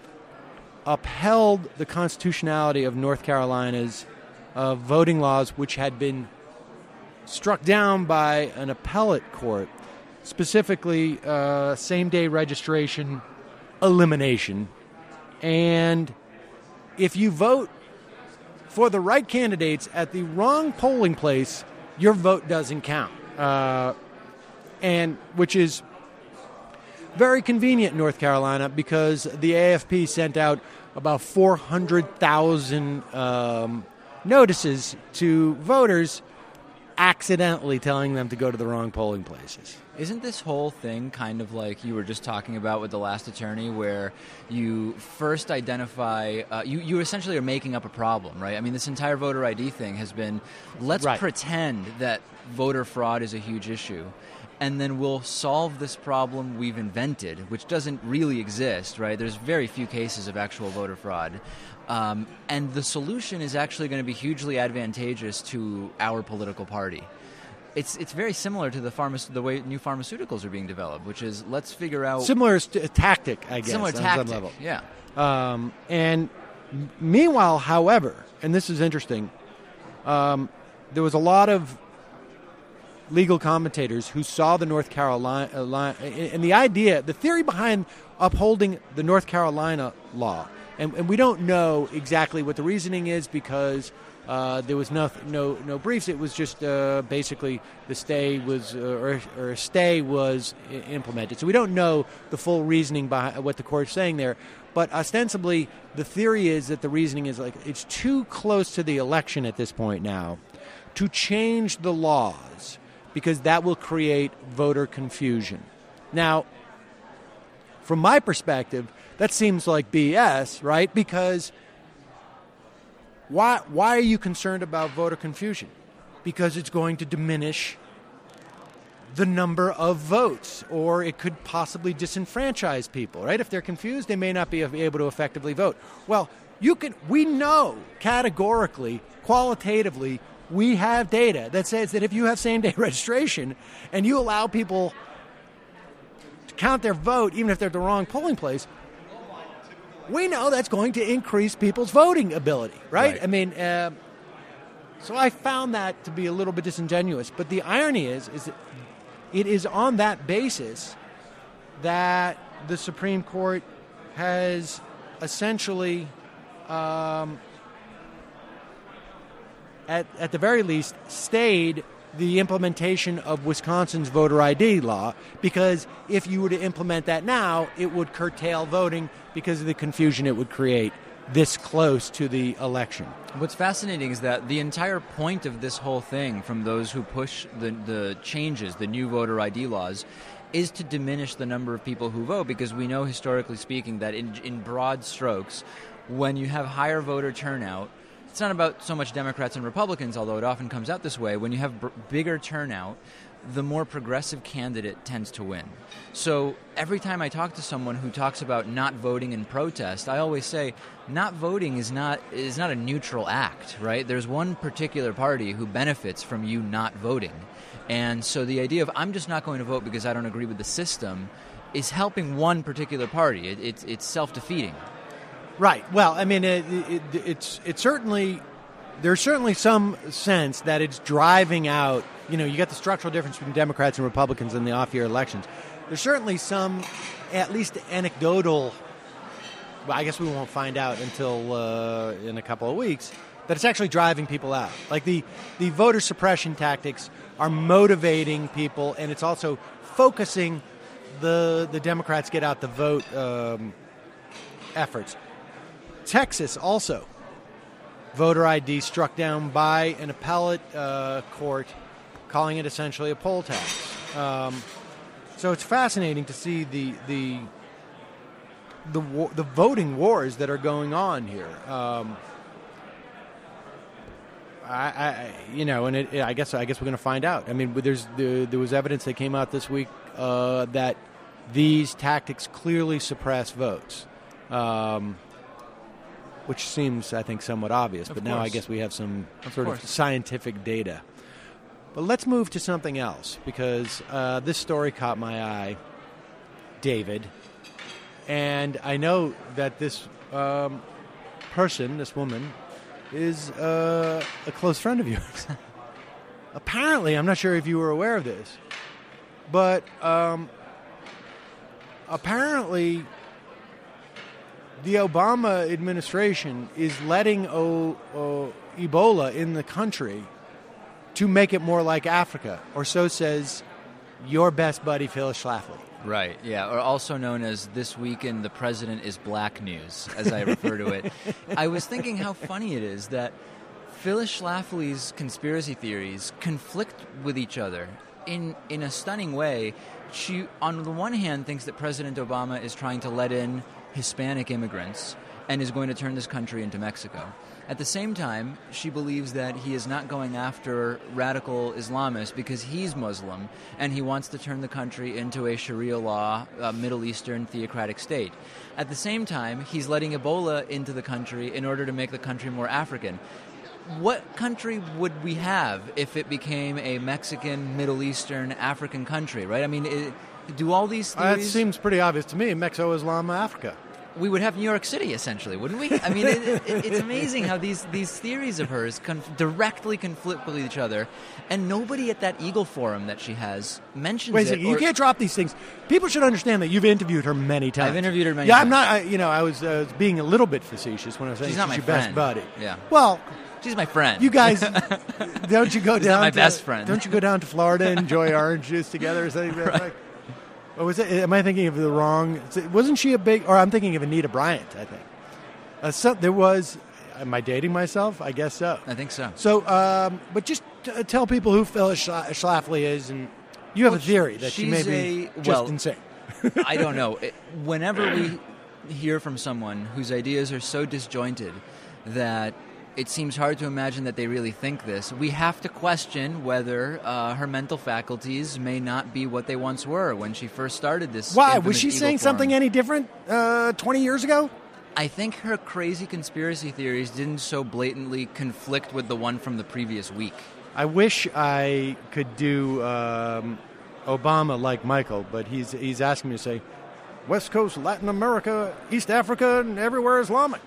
upheld the constitutionality of North Carolina's uh, voting laws, which had been struck down by an appellate court. Specifically, uh, same-day registration elimination. And if you vote for the right candidates at the wrong polling place, your vote doesn't count. Uh, and which is very convenient in North Carolina because the A F P sent out about four hundred thousand um, notices to voters accidentally telling them to go to the wrong polling places. Isn't this whole thing kind of like you were just talking about with the last attorney, where you first identify, uh, you, you essentially are making up a problem, right? I mean, this entire voter I D thing has been, let's right. pretend that voter fraud is a huge issue, and then we'll solve this problem we've invented, which doesn't really exist, right? There's very few cases of actual voter fraud. Um, and the solution is actually going to be hugely advantageous to our political party. It's it's very similar to the pharma- the way new pharmaceuticals are being developed, which is let's figure out similar st- tactic, I guess. Similar on tactic, some level. yeah. Um, and m- meanwhile, however, and this is interesting, um, there was a lot of legal commentators who saw the North Carolina uh, and the idea, the theory behind upholding the North Carolina law, and, and we don't know exactly what the reasoning is because. Uh, there was no no no briefs. It was just uh, basically the stay was uh, or, or a stay was I- implemented. So we don't know the full reasoning behind what the court's saying there. But ostensibly, the theory is that the reasoning is like it's too close to the election at this point now to change the laws because that will create voter confusion. Now, from my perspective, that seems like B S, right? Because Why why are you concerned about voter confusion? Because it's going to diminish the number of votes, or it could possibly disenfranchise people, right? If they're confused, they may not be able to effectively vote. Well, you can. We know categorically, qualitatively, we have data that says that if you have same-day registration and you allow people to count their vote, even if they're at the wrong polling place, we know that's going to increase people's voting ability, right? Right. I mean, uh, so I found that to be a little bit disingenuous. But the irony is, is that it is on that basis that the Supreme Court has essentially, um, at at the very least, stayed the implementation of Wisconsin's voter I D law, because if you were to implement that now, it would curtail voting because of the confusion it would create this close to the election. What's fascinating is that the entire point of this whole thing, from those who push the, the changes, the new voter I D laws, is to diminish the number of people who vote, because we know, historically speaking, that in, in broad strokes, when you have higher voter turnout, it's not about so much Democrats and Republicans, although it often comes out this way. When you have b- bigger turnout, the more progressive candidate tends to win. So every time I talk to someone who talks about not voting in protest, I always say not voting is not is not a neutral act, right? There's one particular party who benefits from you not voting. And so the idea of I'm just not going to vote because I don't agree with the system is helping one particular party. It, it's it's self-defeating. Right. Well, I mean, it, it, it's it's certainly there's certainly some sense that it's driving out. You know, you got the structural difference between Democrats and Republicans in the off-year elections. There's certainly some, at least anecdotal. Well, I guess we won't find out until uh, in a couple of weeks that it's actually driving people out. Like the the voter suppression tactics are motivating people, and it's also focusing the the Democrats get out the vote um, efforts. Texas also, voter I D struck down by an appellate uh, court, calling it essentially a poll tax. Um, so it's fascinating to see the the the war, the voting wars that are going on here. Um, I, I, you know, and it, I guess I guess we're going to find out. I mean, there's there, there was evidence that came out this week uh, that these tactics clearly suppress votes, um, which seems, I think, somewhat obvious. But now I guess we have some sort of scientific data. But let's move to something else, because uh, this story caught my eye, David, and I know that this um, person, this woman, is uh, a close friend of yours. Apparently, I'm not sure if you were aware of this, but um, apparently the Obama administration is letting o- o- Ebola in the country to make it more like Africa, or so says your best buddy, Phyllis Schlafly. Right, yeah, or also known as This Week in the President is Black News, as I refer to it. I was thinking how funny it is that Phyllis Schlafly's conspiracy theories conflict with each other in, in a stunning way. She, on the one hand, thinks that President Obama is trying to let in Hispanic immigrants and is going to turn this country into Mexico. At the same time, she believes that he is not going after radical Islamists because he's Muslim and he wants to turn the country into a Sharia law, uh, Middle Eastern theocratic state. At the same time, he's letting Ebola into the country in order to make the country more African. What country would we have if it became a Mexican, Middle Eastern, African country, right? I mean, it, do all these theories... Uh, that seems pretty obvious to me. Mexico, Islam, Africa. We would have New York City, essentially, wouldn't we? I mean, it, it, it's amazing how these, these theories of hers conf- directly conflict with each other, and nobody at that Eagle Forum that she has mentions Wait a it. second, or- you can't drop these things. People should understand that you've interviewed her many times. I've interviewed her many yeah, times. I'm not, I, you know, I was uh, being a little bit facetious when I was saying She's not my your friend. best buddy. Yeah. Well, She's my friend. you guys, don't you go She's down not my to, best friend. Don't you go down to Florida and enjoy orange juice together or something? Right. Like, or was it, am I thinking of the wrong? Wasn't she a big, or I'm thinking of Anita Bryant, I think. Uh, so there was, am I dating myself? I guess so. I think so. So, um, but just t- tell people who Phyllis Schla- Schlafly is, and you have Well, a theory that she may she's be a- just well, insane. I don't know. It, whenever we hear from someone whose ideas are so disjointed that it seems hard to imagine that they really think this, we have to question whether uh, her mental faculties may not be what they once were when she first started this. Why? infamous Was she Eagle saying Forum. something any different uh, twenty years ago? I think her crazy conspiracy theories didn't so blatantly conflict with the one from the previous week. I wish I could do um, Obama like Michael, but he's he's asking me to say West Coast, Latin America, East Africa, and everywhere Islamic.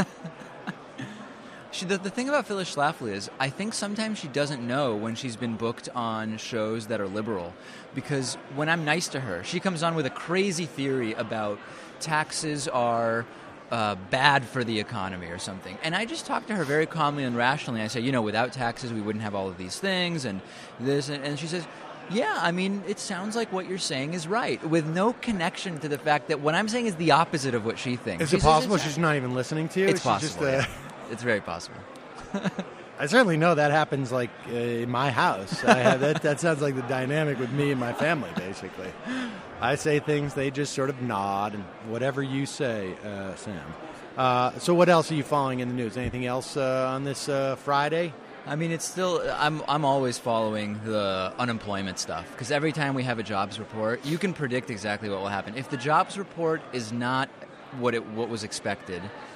She, the, the thing about Phyllis Schlafly is I think sometimes she doesn't know when she's been booked on shows that are liberal, because when I'm nice to her, she comes on with a crazy theory about taxes are uh, bad for the economy or something. And I just talk to her very calmly and rationally. I say, you know, without taxes we wouldn't have all of these things and this. And, and she says, yeah, I mean, it sounds like what you're saying is right, with no connection to the fact that what I'm saying is the opposite of what she thinks. Is She it says possible it's- she's not even listening to you? It's She's possible. Just, uh, yeah. It's very possible. I certainly know that happens, like, uh, in my house. I have, that, that sounds like the dynamic with me and my family, basically. I say things, they just sort of nod, and whatever you say, uh, Sam. Uh, so what else are you following in the news? Anything else uh, on this uh, Friday? I mean, it's still, I'm I'm always following the unemployment stuff, because every time we have a jobs report, you can predict exactly what will happen. If the jobs report is not what it what was expected,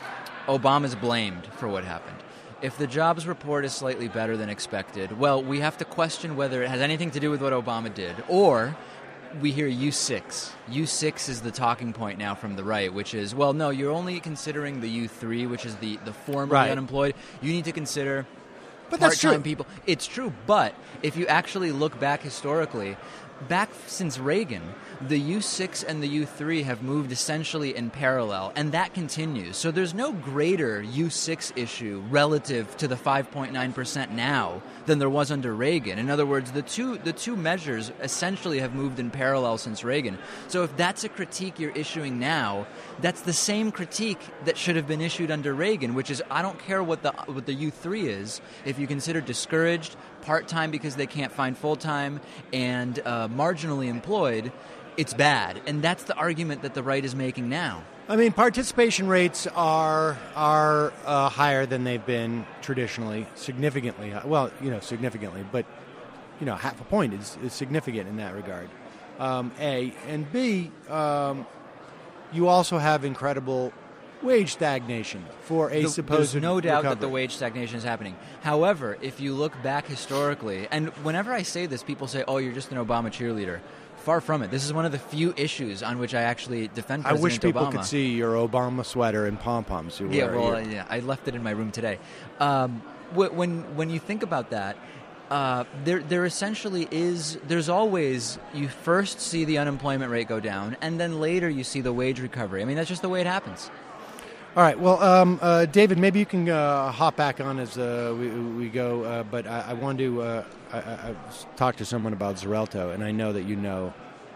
Obama's blamed for what happened. If the jobs report is slightly better than expected, well, we have to question whether it has anything to do with what Obama did, or we hear U six. U six is the talking point now from the right, which is, well, no, you're only considering the U three, which is the, the formerly Right. unemployed. You need to consider But that's part-time true. people. It's true, but if you actually look back historically, back since Reagan, the U six and the U three have moved essentially in parallel, and that continues. So there's no greater U six issue relative to the five point nine percent now than there was under Reagan. In other words, the two the two measures essentially have moved in parallel since Reagan. So if that's a critique you're issuing now, that's the same critique that should have been issued under Reagan, which is, I don't care what the what the U three is, if you consider discouraged, part-time because they can't find full-time, and uh, marginally employed, it's bad. And that's the argument that the right is making now. I mean, participation rates are are uh, higher than they've been traditionally, significantly. High. Well, you know, significantly, but you know, half a point is, is significant in that regard. Um, a and B, um, you also have incredible wage stagnation for a The- supposed There's no doubt that the recovery. wage stagnation is happening. However, if you look back historically, and whenever I say this, people say, oh, you're just an Obama cheerleader. Far from it. This is one of the few issues on which I actually defend I President wish people Obama. could see your Obama sweater and pom poms. Yeah, well, yeah, I left it in my room today. Um, wh- when when you think about that, uh, there there essentially is. There's always, you first see the unemployment rate go down, and then later you see the wage recovery. I mean, that's just the way it happens. All right. Well, um, uh, David, maybe you can uh, hop back on as uh, we, we go. Uh, but I, I wanted to uh, I, I talk to someone about Xarelto, and I know that you know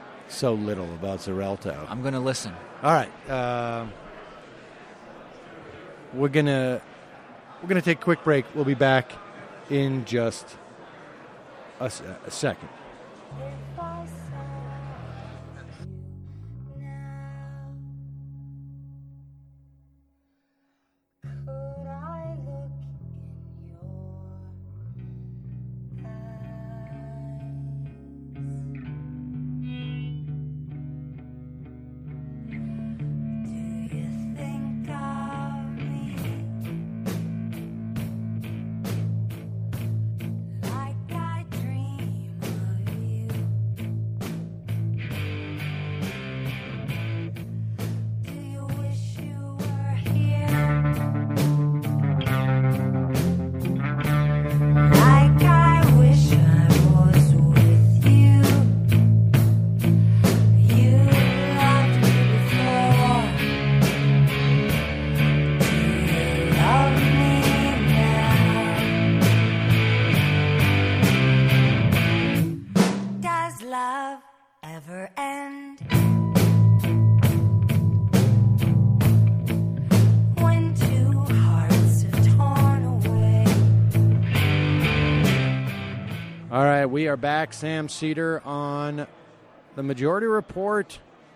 so little about Xarelto. I'm going to listen. All right. Uh, we're gonna we're gonna take a quick break. We'll be back in just a, s- a second. Does love ever end? When two hearts are torn away. All right, we are back. Sam Cedar on the Majority Report.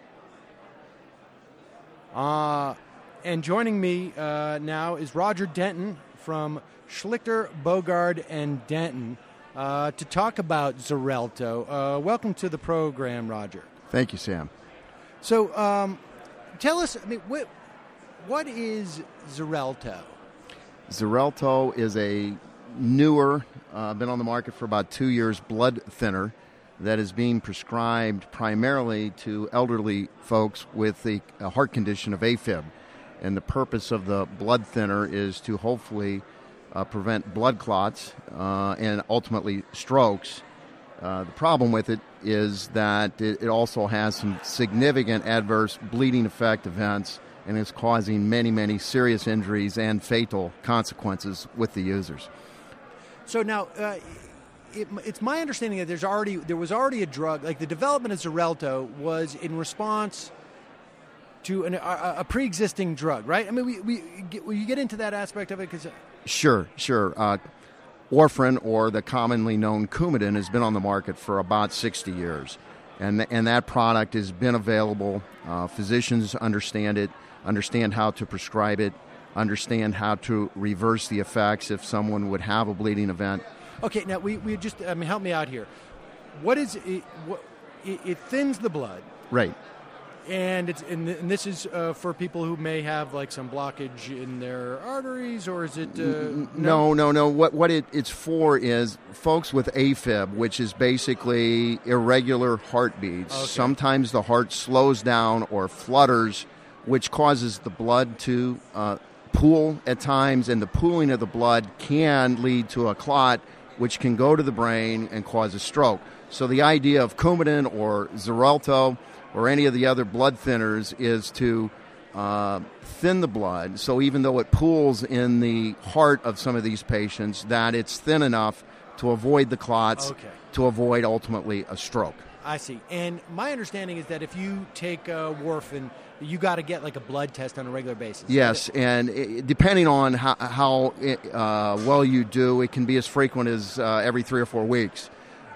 Uh, and joining me uh, now is Roger Denton from Schlichter, Bogard, and Denton uh, to talk about Xarelto. Uh, welcome to the program, Roger. Thank you, Sam. So um, tell us, I mean, what, what is Xarelto? Xarelto is a newer, uh, been on the market for about two years, blood thinner that is being prescribed primarily to elderly folks with the uh, heart condition of AFib. And the purpose of the blood thinner is to hopefully uh, prevent blood clots uh, and ultimately strokes. Uh, the problem with it is that it, it also has some significant adverse bleeding effect events and is causing many, many serious injuries and fatal consequences with the users. So now, uh, it, it's my understanding that there's already there was already a drug, like the development of Xarelto was in response to an, a, a pre-existing drug, right? I mean, we, we get, will you get into that aspect of it? Because Sure, sure. Uh, Orphan, or the commonly known Coumadin, has been on the market for about sixty years. And, and that product has been available. Uh, physicians understand it. understand how to prescribe it, understand how to reverse the effects if someone would have a bleeding event. Okay, now we, we just, I mean, help me out here. What is it? What, it, it thins the blood. Right. And it's and, th- and this is uh, for people who may have like some blockage in their arteries, or is it? Uh, no, no, no. What what it, it's for is folks with AFib, which is basically irregular heartbeats. Okay. Sometimes the heart slows down or flutters, which causes the blood to uh, pool at times, and the pooling of the blood can lead to a clot, which can go to the brain and cause a stroke. So the idea of Coumadin or Xarelto or any of the other blood thinners is to uh, thin the blood, so even though it pools in the heart of some of these patients, that it's thin enough to avoid the clots, Okay. to avoid ultimately a stroke. I see. And my understanding is that if you take uh, warfarin, you got to get like a blood test on a regular basis. Yes, and it, depending on how, how uh, well you do, it can be as frequent as uh, every three or four weeks.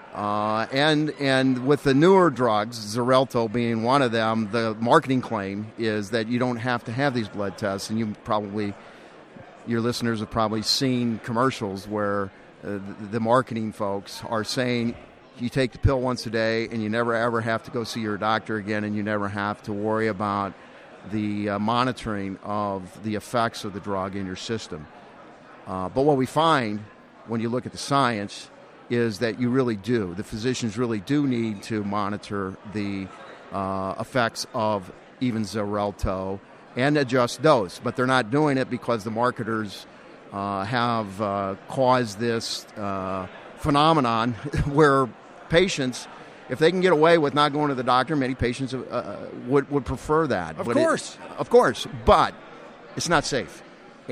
Uh, and and with the newer drugs, Xarelto being one of them, the marketing claim is that you don't have to have these blood tests. And you probably, your listeners have probably seen commercials where uh, the, the marketing folks are saying you take the pill once a day and you never ever have to go see your doctor again, and you never have to worry about the uh, monitoring of the effects of the drug in your system. Uh, but what we find when you look at the science is that you really do. The physicians really do need to monitor the uh, effects of even Xarelto and adjust dose, but they're not doing it because the marketers uh, have uh, caused this uh, phenomenon where patients, if they can get away with not going to the doctor, many patients uh, would, would prefer that. Of But course. It, of course, but it's not safe.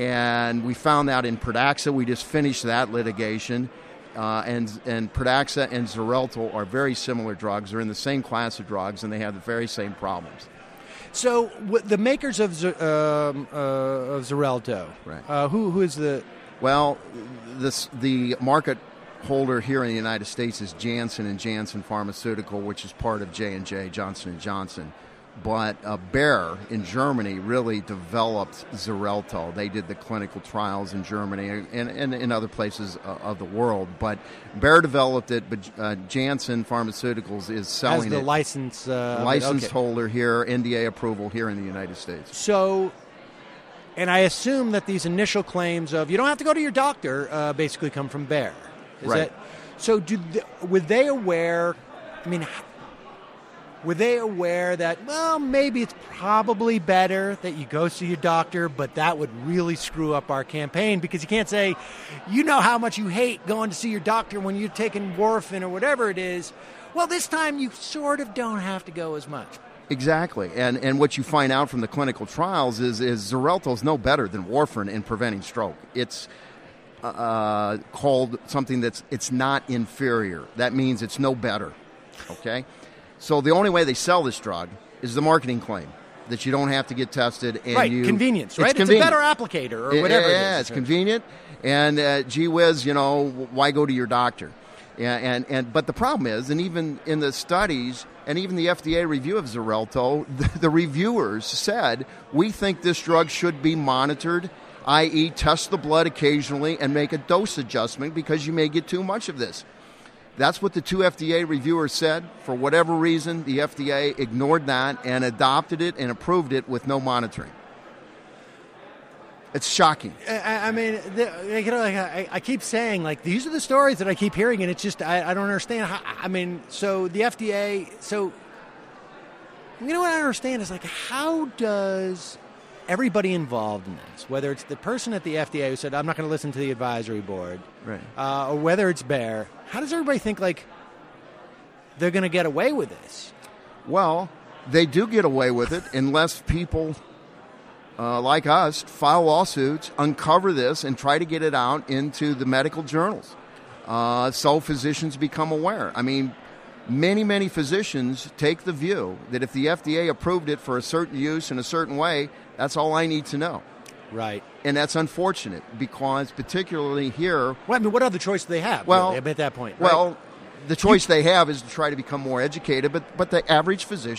And we found that in Pradaxa. We just finished that litigation. Uh, and and Pradaxa and Xarelto are very similar drugs. They're in the same class of drugs, and they have the very same problems. So w- the makers of Z- um, uh, of Xarelto, Right. uh, who who is the? Well, this the market holder here in the United States is Janssen and Janssen Pharmaceutical, which is part of J and J, Johnson and Johnson. But uh, Bayer in Germany really developed Xarelto. They did the clinical trials in Germany and, and in other places uh, of the world. But Bayer developed it, but uh, Janssen Pharmaceuticals is selling As the it. license uh, License okay. holder here, N D A approval here in the United States. So, and I assume that these initial claims of you don't have to go to your doctor uh, basically come from Bayer. Is Right. That, so, do th- were they aware? I mean. Were they aware that, well, maybe it's probably better that you go see your doctor, but that would really screw up our campaign because you can't say, you know how much you hate going to see your doctor when you're taking warfarin or whatever it is. Well, this time you sort of don't have to go as much. Exactly, and and what you find out from the clinical trials is is Xarelto is no better than warfarin in preventing stroke. It's uh, called something that's it's not inferior. That means it's no better. Okay. So the only way they sell this drug is the marketing claim that you don't have to get tested. And right, you, convenience, right? It's, It's, a convenient. better applicator or Yeah, whatever Yeah, it is. it's convenient. And uh, gee whiz, you know, why go to your doctor? Yeah, and, and but the problem is, and even in the studies, and even the F D A review of Xarelto, the, the reviewers said, we think this drug should be monitored, that is test the blood occasionally and make a dose adjustment because you may get too much of this. That's what the two F D A reviewers said. For whatever reason, the F D A ignored that and adopted it and approved it with no monitoring. It's shocking. I, I mean, the, you know, like I, I keep saying, like, these are the stories that I keep hearing, and it's just, I, I don't understand how, I mean, so the F D A, so, you know what I understand is, like, how does everybody involved in this, whether it's the person at the F D A who said, I'm not going to listen to the advisory board, Right. uh, or whether it's Bayer, how does everybody think, like, they're going to get away with this? Well, they do get away with it unless people uh, like us file lawsuits, uncover this, and try to get it out into the medical journals uh, so physicians become aware. I mean, many, many physicians take the view that if the F D A approved it for a certain use in a certain way, that's all I need to know. Right. And that's unfortunate because particularly here... Well, I mean, what other choice do they have, Well, really, at that point? Right? Well, the choice they have is to try to become more educated, but, but the average physician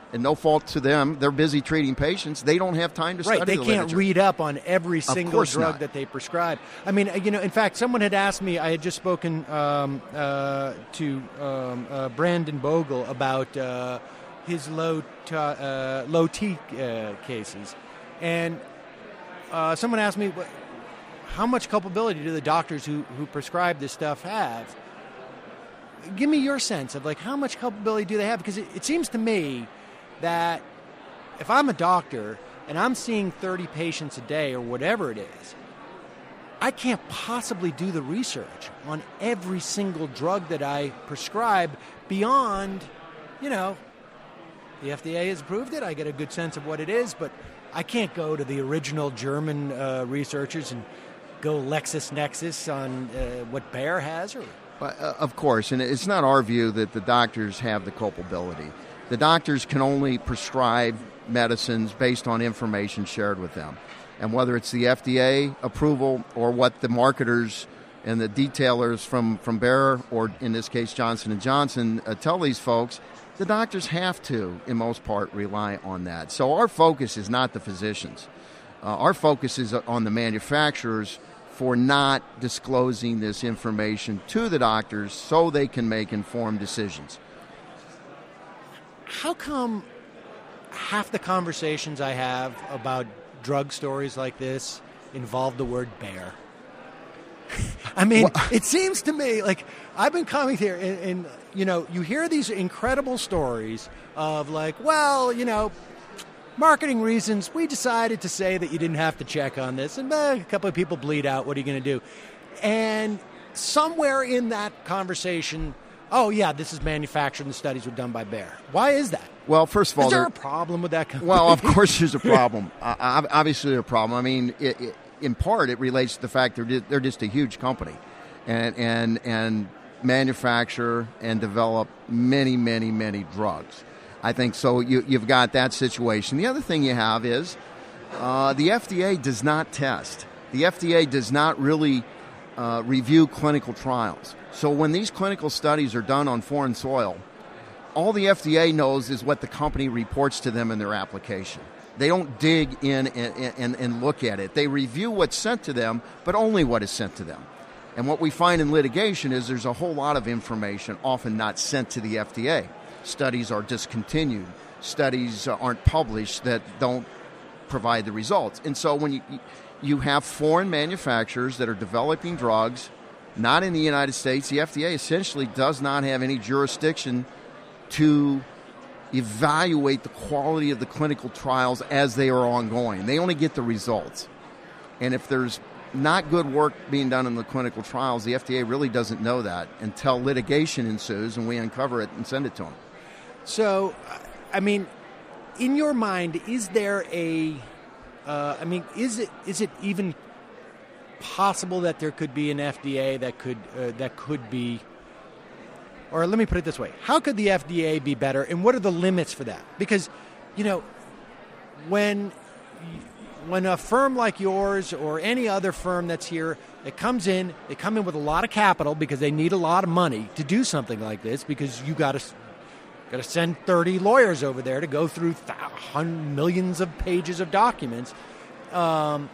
and no fault to them. They're busy treating patients. They don't have time to right, study they the can't literature. read up on every single course drug not. that they prescribe. I mean, you know, in fact, someone had asked me, I had just spoken um, uh, to um, uh, Brandon Bogle about uh, his low t- uh, low T uh, cases. And uh, someone asked me, what, how much culpability do the doctors who, who prescribe this stuff have? Give me your sense of, like, how much culpability do they have? Because it, it seems to me that if I'm a doctor and I'm seeing thirty patients a day or whatever it is, I can't possibly do the research on every single drug that I prescribe beyond, you know, the F D A has approved it. I get a good sense of what it is, but I can't go to the original German uh, researchers and go LexisNexis on uh, what Bayer has. Or Uh, of course, and it's not our view that the doctors have the culpability. The doctors can only prescribe medicines based on information shared with them. And whether it's the F D A approval or what the marketers and the detailers from, from Bayer or, in this case, Johnson and Johnson uh, tell these folks, the doctors have to, in most part, rely on that. So our focus is not the physicians. Uh, our focus is on the manufacturers for not disclosing this information to the doctors so they can make informed decisions. how come half the conversations I have about drug stories like this involve the word Bayer? I mean, well, it seems to me like I've been coming here and, and, you know, you hear these incredible stories of like, well, you know, marketing reasons, we decided to say that you didn't have to check on this. And eh, a couple of people bleed out. What are you going to do? And somewhere in that conversation, oh, yeah, this is manufactured and the studies were done by Bayer. Why is that? Well, first of all, is there a problem with that company? Well, of course there's a problem. uh, obviously there's a problem. I mean, it, it, in part, it relates to the fact they're, they're just a huge company and, and, and manufacture and develop many, many, many drugs. I think so. You, you've got that situation. The other thing you have is uh, the F D A does not test. The F D A does not really uh, review clinical trials. So when these clinical studies are done on foreign soil, all the F D A knows is what the company reports to them in their application. They don't dig in and, and, and look at it. They review what's sent to them, but only what is sent to them. And what we find in litigation is there's a whole lot of information often not sent to the F D A. Studies are discontinued. Studies aren't published that don't provide the results. And so when you you have foreign manufacturers that are developing drugs, not in the United States, the F D A essentially does not have any jurisdiction to evaluate the quality of the clinical trials as they are ongoing. They only get the results. And if there's not good work being done in the clinical trials, the F D A really doesn't know that until litigation ensues and we uncover it and send it to them. So, I mean, in your mind, is there a, uh, I mean, is it is it even possible that there could be an F D A that could uh, that could be, or let me put it this way, how could the F D A be better, and what are the limits for that? Because, you know, when when a firm like yours or any other firm that's here, it comes in, they come in with a lot of capital because they need a lot of money to do something like this, because you got to got to send thirty lawyers over there to go through th- millions of pages of documents. Um,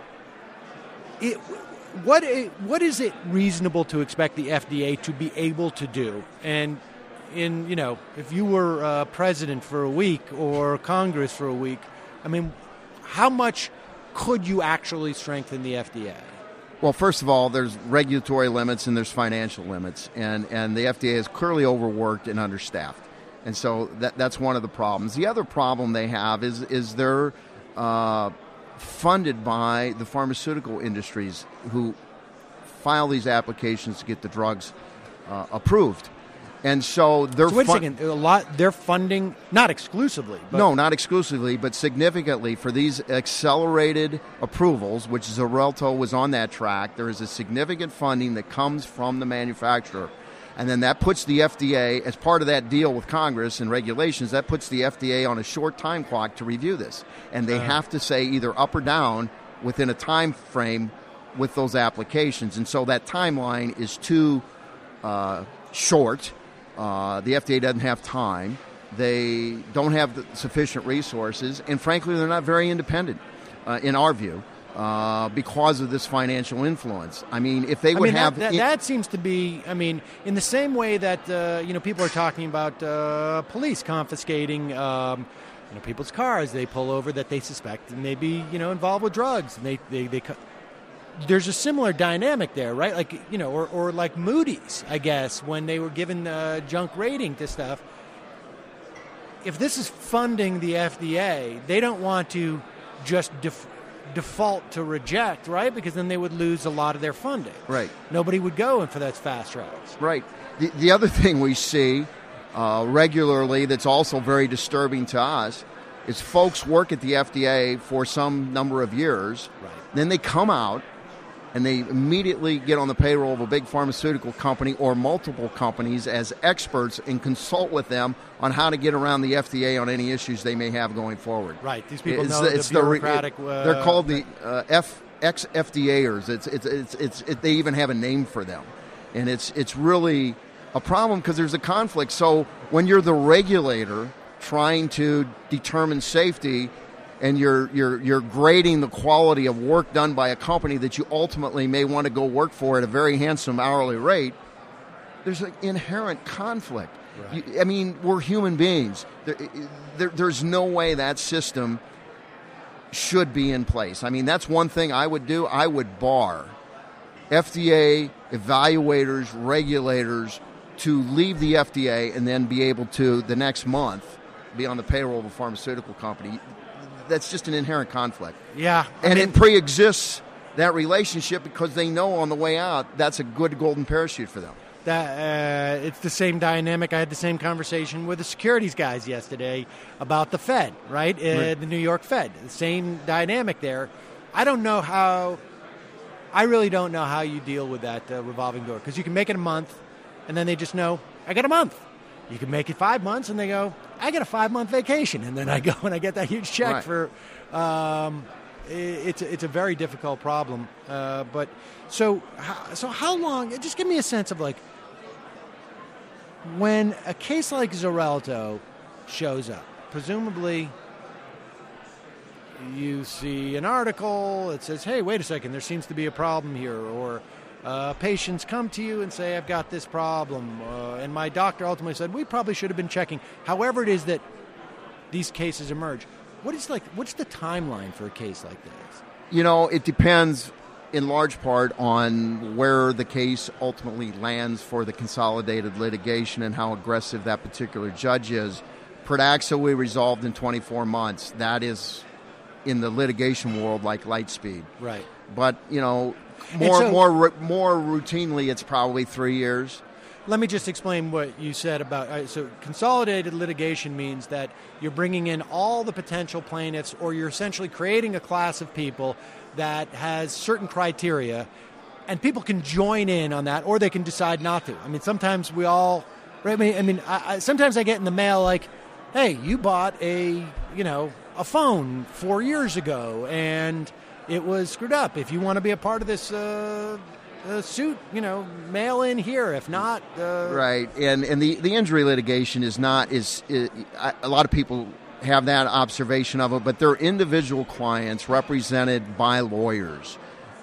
it, what what is it reasonable to expect the F D A to be able to do? And in you know, if you were uh, president for a week or Congress for a week, I mean, how much could you actually strengthen the F D A? Well, first of all, there's regulatory limits and there's financial limits, and, and the F D A is clearly overworked and understaffed. And so that that's one of the problems. The other problem they have is is they're uh, funded by the pharmaceutical industries who file these applications to get the drugs uh, approved. And so they're so wait fun- a second. A lot they're funding, not exclusively. But no, not exclusively, but significantly for these accelerated approvals, which Xarelto was on that track. There is a significant funding that comes from the manufacturer. And then that puts the F D A, as part of that deal with Congress and regulations, that puts the F D A on a short time clock to review this. And they uh, have to say either up or down within a time frame with those applications. And so that timeline is too uh, short. Uh, the F D A doesn't have time. They don't have the sufficient resources, and frankly, they're not very independent, uh, in our view, uh, because of this financial influence. I mean, if they I would mean, have... that, that, in- that seems to be, I mean, in the same way that, uh, you know, people are talking about uh, police confiscating, um, you know, people's cars they pull over that they suspect may be, you know, involved with drugs. And they, they, they, co- there's a similar dynamic there, right? Like, you know, or, or like Moody's, I guess, when they were given uh, junk rating to stuff. If this is funding the F D A, they don't want to just def- default to reject, right? Because then they would lose a lot of their funding. Right. Nobody would go in for those fast tracks. Right. The, the other thing we see uh, regularly that's also very disturbing to us is folks work at the F D A for some number of years. Right. Then they come out and they immediately get on the payroll of a big pharmaceutical company or multiple companies as experts and consult with them on how to get around the F D A on any issues they may have going forward. Right. These people It's know the- the it's the re- bureaucratic... it- uh, they're called the uh, F, ex-F D A-ers. It's, it's, it's, it's, it, they even have a name for them. And it's, it's really a problem because there's a conflict. So when you're the regulator trying to determine safety and you're, you're, you're grading the quality of work done by a company that you ultimately may want to go work for at a very handsome hourly rate, there's an inherent conflict. Right. You, I mean, we're human beings. There, there, there's no way that system should be in place. I mean, that's one thing I would do. I would bar F D A evaluators, regulators to leave the F D A and then be able to, the next month, be on the payroll of a pharmaceutical company. That's just an inherent conflict. Yeah. I And mean, it pre-exists that relationship because they know on the way out that's a good golden parachute for them. That, uh, it's the same dynamic. I had the same conversation with the securities guys yesterday about the Fed, right? Uh, Right. The New York Fed. The same dynamic there. I don't know how, I really don't know how you deal with that uh, revolving door because you can make it a month and then they just know, I got a month. You can make it five months and they go, I got a five-month vacation. And then I go and I get that huge check Right. for, um, it's, it's a very difficult problem. Uh, but so, how, so how long, just give me a sense of like, when a case like Xarelto shows up, presumably you see an article that says, hey, wait a second, there seems to be a problem here, or uh, patients come to you and say, I've got this problem, uh, and my doctor ultimately said, we probably should have been checking. However it is that these cases emerge, what is like, what's the timeline for a case like this? You know, it depends in large part on where the case ultimately lands for the consolidated litigation and how aggressive that particular judge is. Pradaxa we resolved in twenty-four months. That is in the litigation world like light speed. Right. But, you know, more so- more ru- more routinely it's probably three years. Let me just explain what you said about uh, so consolidated litigation means that you're bringing in all the potential plaintiffs, or you're essentially creating a class of people that has certain criteria, and people can join in on that, or they can decide not to. I mean, sometimes we all, right? I mean, I, mean I, I, sometimes I get in the mail like, "Hey, you bought a you know a phone four years ago, and it was screwed up. If you want to be a part of this." Uh, Uh, suit, you know, mail in here. If not, uh, Right, and and the, the injury litigation is not is, is I, a lot of people have that observation of it, but they're individual clients represented by lawyers,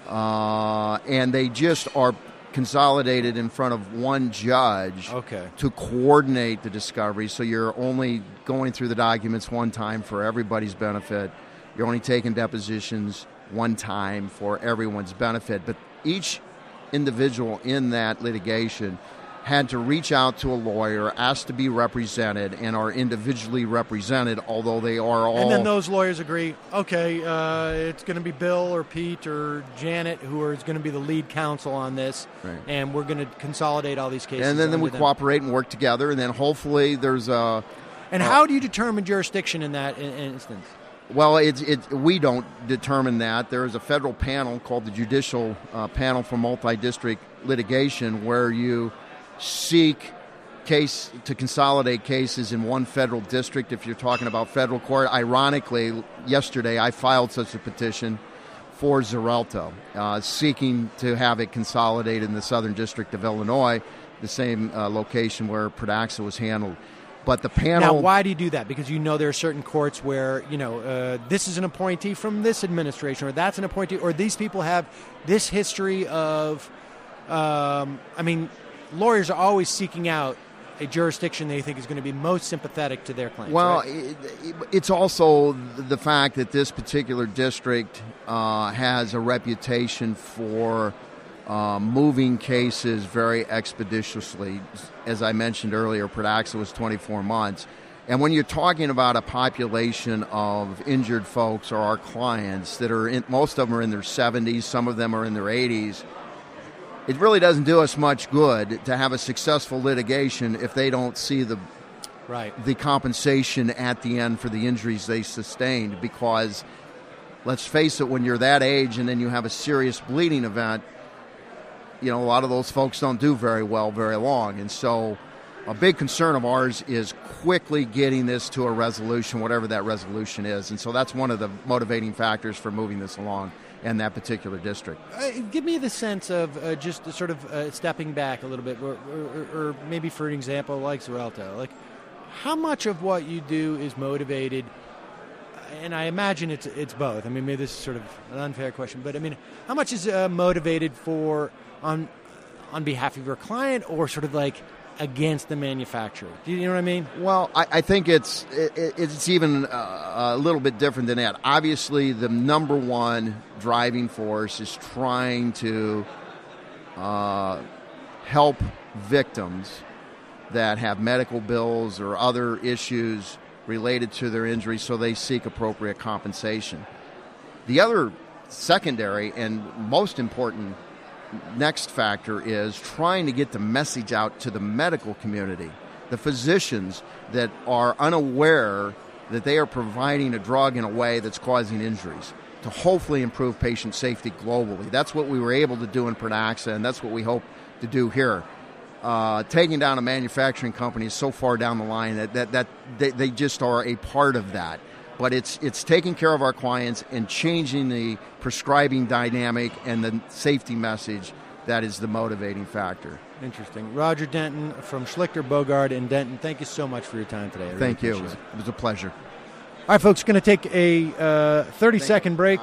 uh, and they just are consolidated in front of one judge Okay. to coordinate the discovery. So you're only going through the documents one time for everybody's benefit. You're only taking depositions one time for everyone's benefit, but each individual in that litigation had to reach out to a lawyer, ask to be represented, and are individually represented, although they are all... And then those lawyers agree, okay, uh, it's going to be Bill or Pete or Janet who are going to be the lead counsel on this, Right. and we're going to consolidate all these cases. and then, then we under them. cooperate and work together, and then hopefully there's a... And how do you determine jurisdiction in that in- instance? Well, it's it. We don't determine that. There is a federal panel called the Judicial uh, Panel for Multi-District Litigation, where you seek case to consolidate cases in one federal district. If you're talking about federal court, ironically, yesterday I filed such a petition for Xarelto, uh, seeking to have it consolidated in the Southern District of Illinois, the same uh, location where Pradaxa was handled. But the panel. Now, why do you do that? Because you know there are certain courts where, you know, uh, this is an appointee from this administration, or that's an appointee, or these people have this history of, um, I mean, lawyers are always seeking out a jurisdiction they think is going to be most sympathetic to their claims. Well, right? it, it, it's also the fact that this particular district uh, has a reputation for uh, moving cases very expeditiously. As I mentioned earlier, Pradaxa was twenty-four months. And when you're talking about a population of injured folks or our clients that are in, most of them are in their seventies, some of them are in their eighties, it really doesn't do us much good to have a successful litigation if they don't see the right. the compensation at the end for the injuries they sustained. Because, let's face it, when you're that age and then you have a serious bleeding event, you know, a lot of those folks don't do very well very long. And so a big concern of ours is quickly getting this to a resolution, whatever that resolution is. And so that's one of the motivating factors for moving this along in that particular district. Uh, give me the sense of uh, just sort of uh, stepping back a little bit, or, or, or maybe for an example like Xarelto, like how much of what you do is motivated, and I imagine it's it's both. I mean, maybe this is sort of an unfair question, but I mean, how much is uh, motivated for on on behalf of your client, or sort of like against the manufacturer? Do you know what I mean? Well, I, I think it's it, it's even uh, a little bit different than that. Obviously, the number one driving force is trying to uh, help victims that have medical bills or other issues related to their injuries, so they seek appropriate compensation. The other secondary and most important next factor is trying to get the message out to the medical community, the physicians that are unaware that they are providing a drug in a way that's causing injuries, to hopefully improve patient safety globally. That's what we were able to do in Pradaxa, and that's what we hope to do here. Uh, taking down a manufacturing company is so far down the line that, that, that they, they just are a part of that. But it's it's taking care of our clients and changing the prescribing dynamic and the safety message that is the motivating factor. Interesting. Roger Denton from Schlichter, Bogard, and Denton, thank you so much for your time today. I really Thank you. It appreciate was, it. it was a pleasure. All right, folks, going to take a uh, thirty-second break,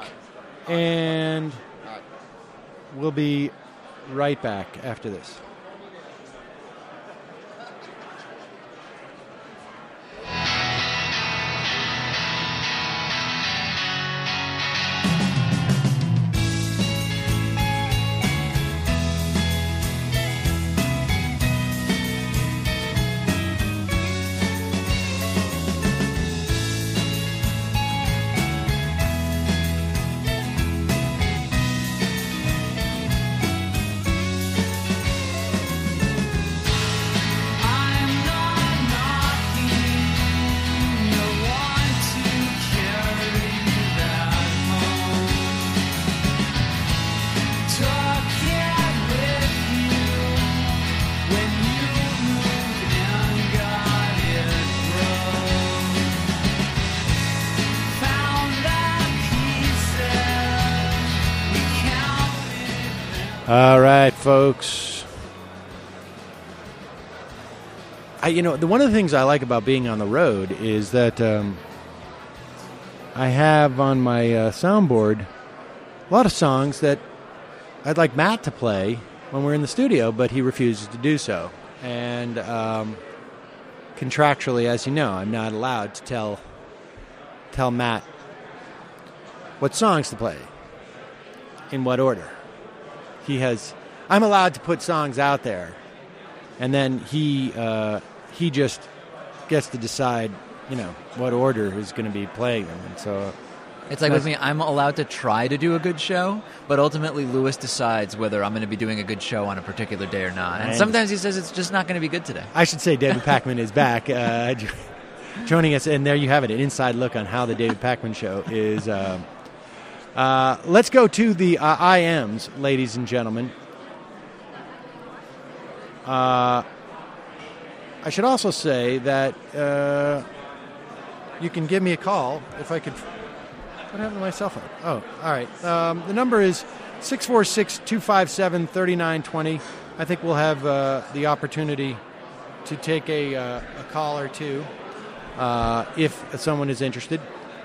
and we'll be right back after this. All right, folks. I, you know, the, one of the things I like about being on the road is that um, I have on my uh, soundboard a lot of songs that I'd like Matt to play when we're in the studio, but he refuses to do so. And um, contractually, as you know, I'm not allowed to tell tell Matt what songs to play, in what order. He has. I'm allowed to put songs out there, and then he uh, he just gets to decide, you know, what order is going to be playing them. And so it's like with me, I'm allowed to try to do a good show, but ultimately Lewis decides whether I'm going to be doing a good show on a particular day or not. And sometimes he says it's just not going to be good today. I should say David Pakman is back, uh, joining us, and there you have it, an inside look on how the David Pakman show is. Uh, uh, let's go to the uh, I Ms, ladies and gentlemen. Uh, I should also say that uh, you can give me a call if I could. What happened to my cell phone? Oh, all right. Um, the number is six four six, two five seven, three nine two zero. I think we'll have uh, the opportunity to take a, uh, a call or two uh, if someone is interested.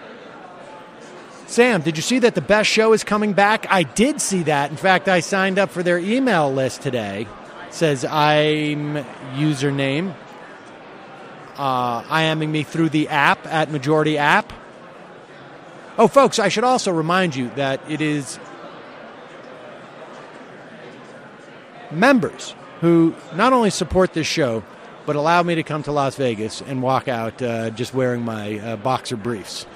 Sam, did you see that the best show is coming back? I did see that. In fact, I signed up for their email list today. It says I'm username. Uh, IMing me through the app at Majority App. Oh, folks, I should also remind you that it is members who not only support this show, but allow me to come to Las Vegas and walk out uh, just wearing my uh, boxer briefs.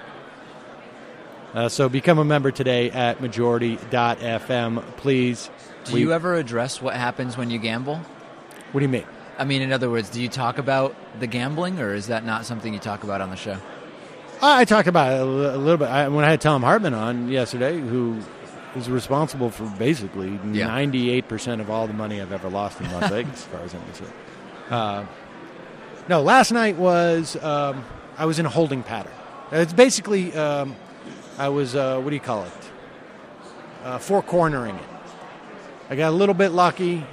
Uh, so become a member today at majority dot f m, please. Do We- you ever address what happens when you gamble? What do you mean? I mean, in other words, do you talk about the gambling, or is that not something you talk about on the show? I talked about it a li- a little bit. I, when I had Tom Hartman on yesterday, who is responsible for basically Yeah. ninety-eight percent of all the money I've ever lost in Las Vegas, as far as I'm concerned. Uh, no, last night was, um, I was in a holding pattern. It's basically, um, I was, uh, what do you call it? Uh, four cornering it. I got a little bit lucky.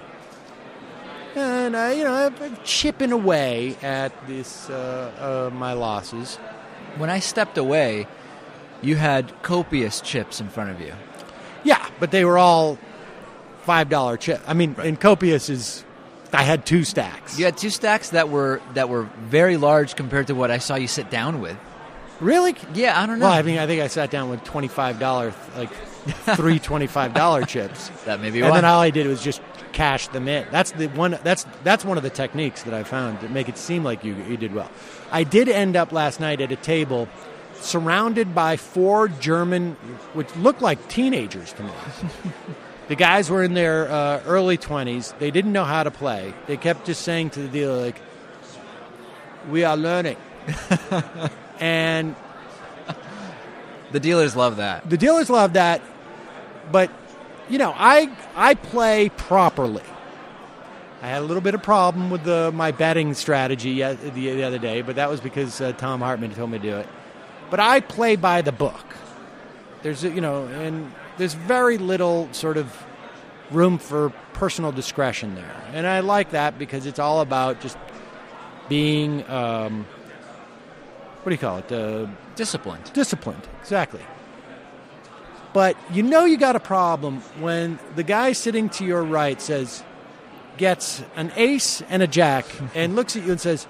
And, uh, you know, I'm chipping away at this, uh, uh, my losses. When I stepped away, you had copious chips in front of you. Yeah, but they were all five dollar chips. I mean, in copious is, I had two stacks. You had two stacks that were that were very large compared to what I saw you sit down with. Really? Yeah, I don't know. Well, I mean, I think I sat down with twenty-five dollars, like three twenty-five dollar chips. That may be And why. then all I did was just cash them in. That's the one. That's that's one of the techniques that I found that make it seem like you you did well. I did end up last night at a table surrounded by four German, which looked like teenagers to me. The guys were in their uh, early twenties. They didn't know how to play. They kept just saying to the dealer, like, "We are learning," and The dealers love that. the dealers love that. But you know, I I play properly. I had a little bit of problem with the, my betting strategy the, the other day, but that was because uh, Tom Hartman told me to do it. But I play by the book. There's, a- you know, and there's very little sort of room for personal discretion there. And I like that because it's all about just being, um, what do you call it? Uh, Disciplined. disciplined, exactly. But you know you got a problem when the guy sitting to your right says, gets an ace and a jack and looks at you and says,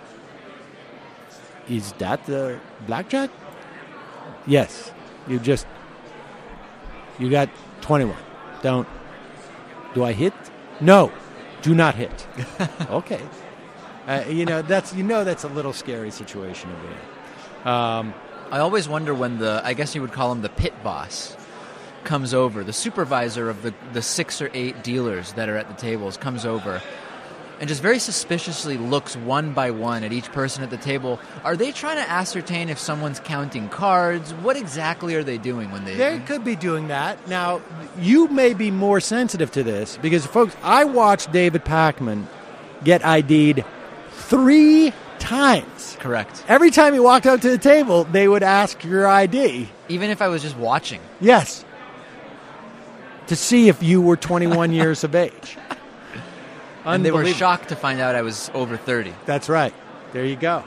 "Is that the blackjack?" Yes. You just, you got twenty-one. Don't. Do I hit? No. Do not hit. Okay. Uh, you know, that's, you know, that's a little scary situation to be in. Um, I always wonder when the, I guess you would call him the pit boss, comes over. The supervisor of the, the six or eight dealers that are at the tables comes over and just very suspiciously looks one by one at each person at the table. Are they trying to ascertain if someone's counting cards? What exactly are they doing when they... They could be doing that. Now, you may be more sensitive to this because, folks, I watched David Pacman get I D'd three times. Correct. Every time he walked up to the table, they would ask your I D. Even if I was just watching. Yes. To see if you were twenty-one years of age. And they were Unbelievable. shocked to find out I was over thirty. That's right. There you go.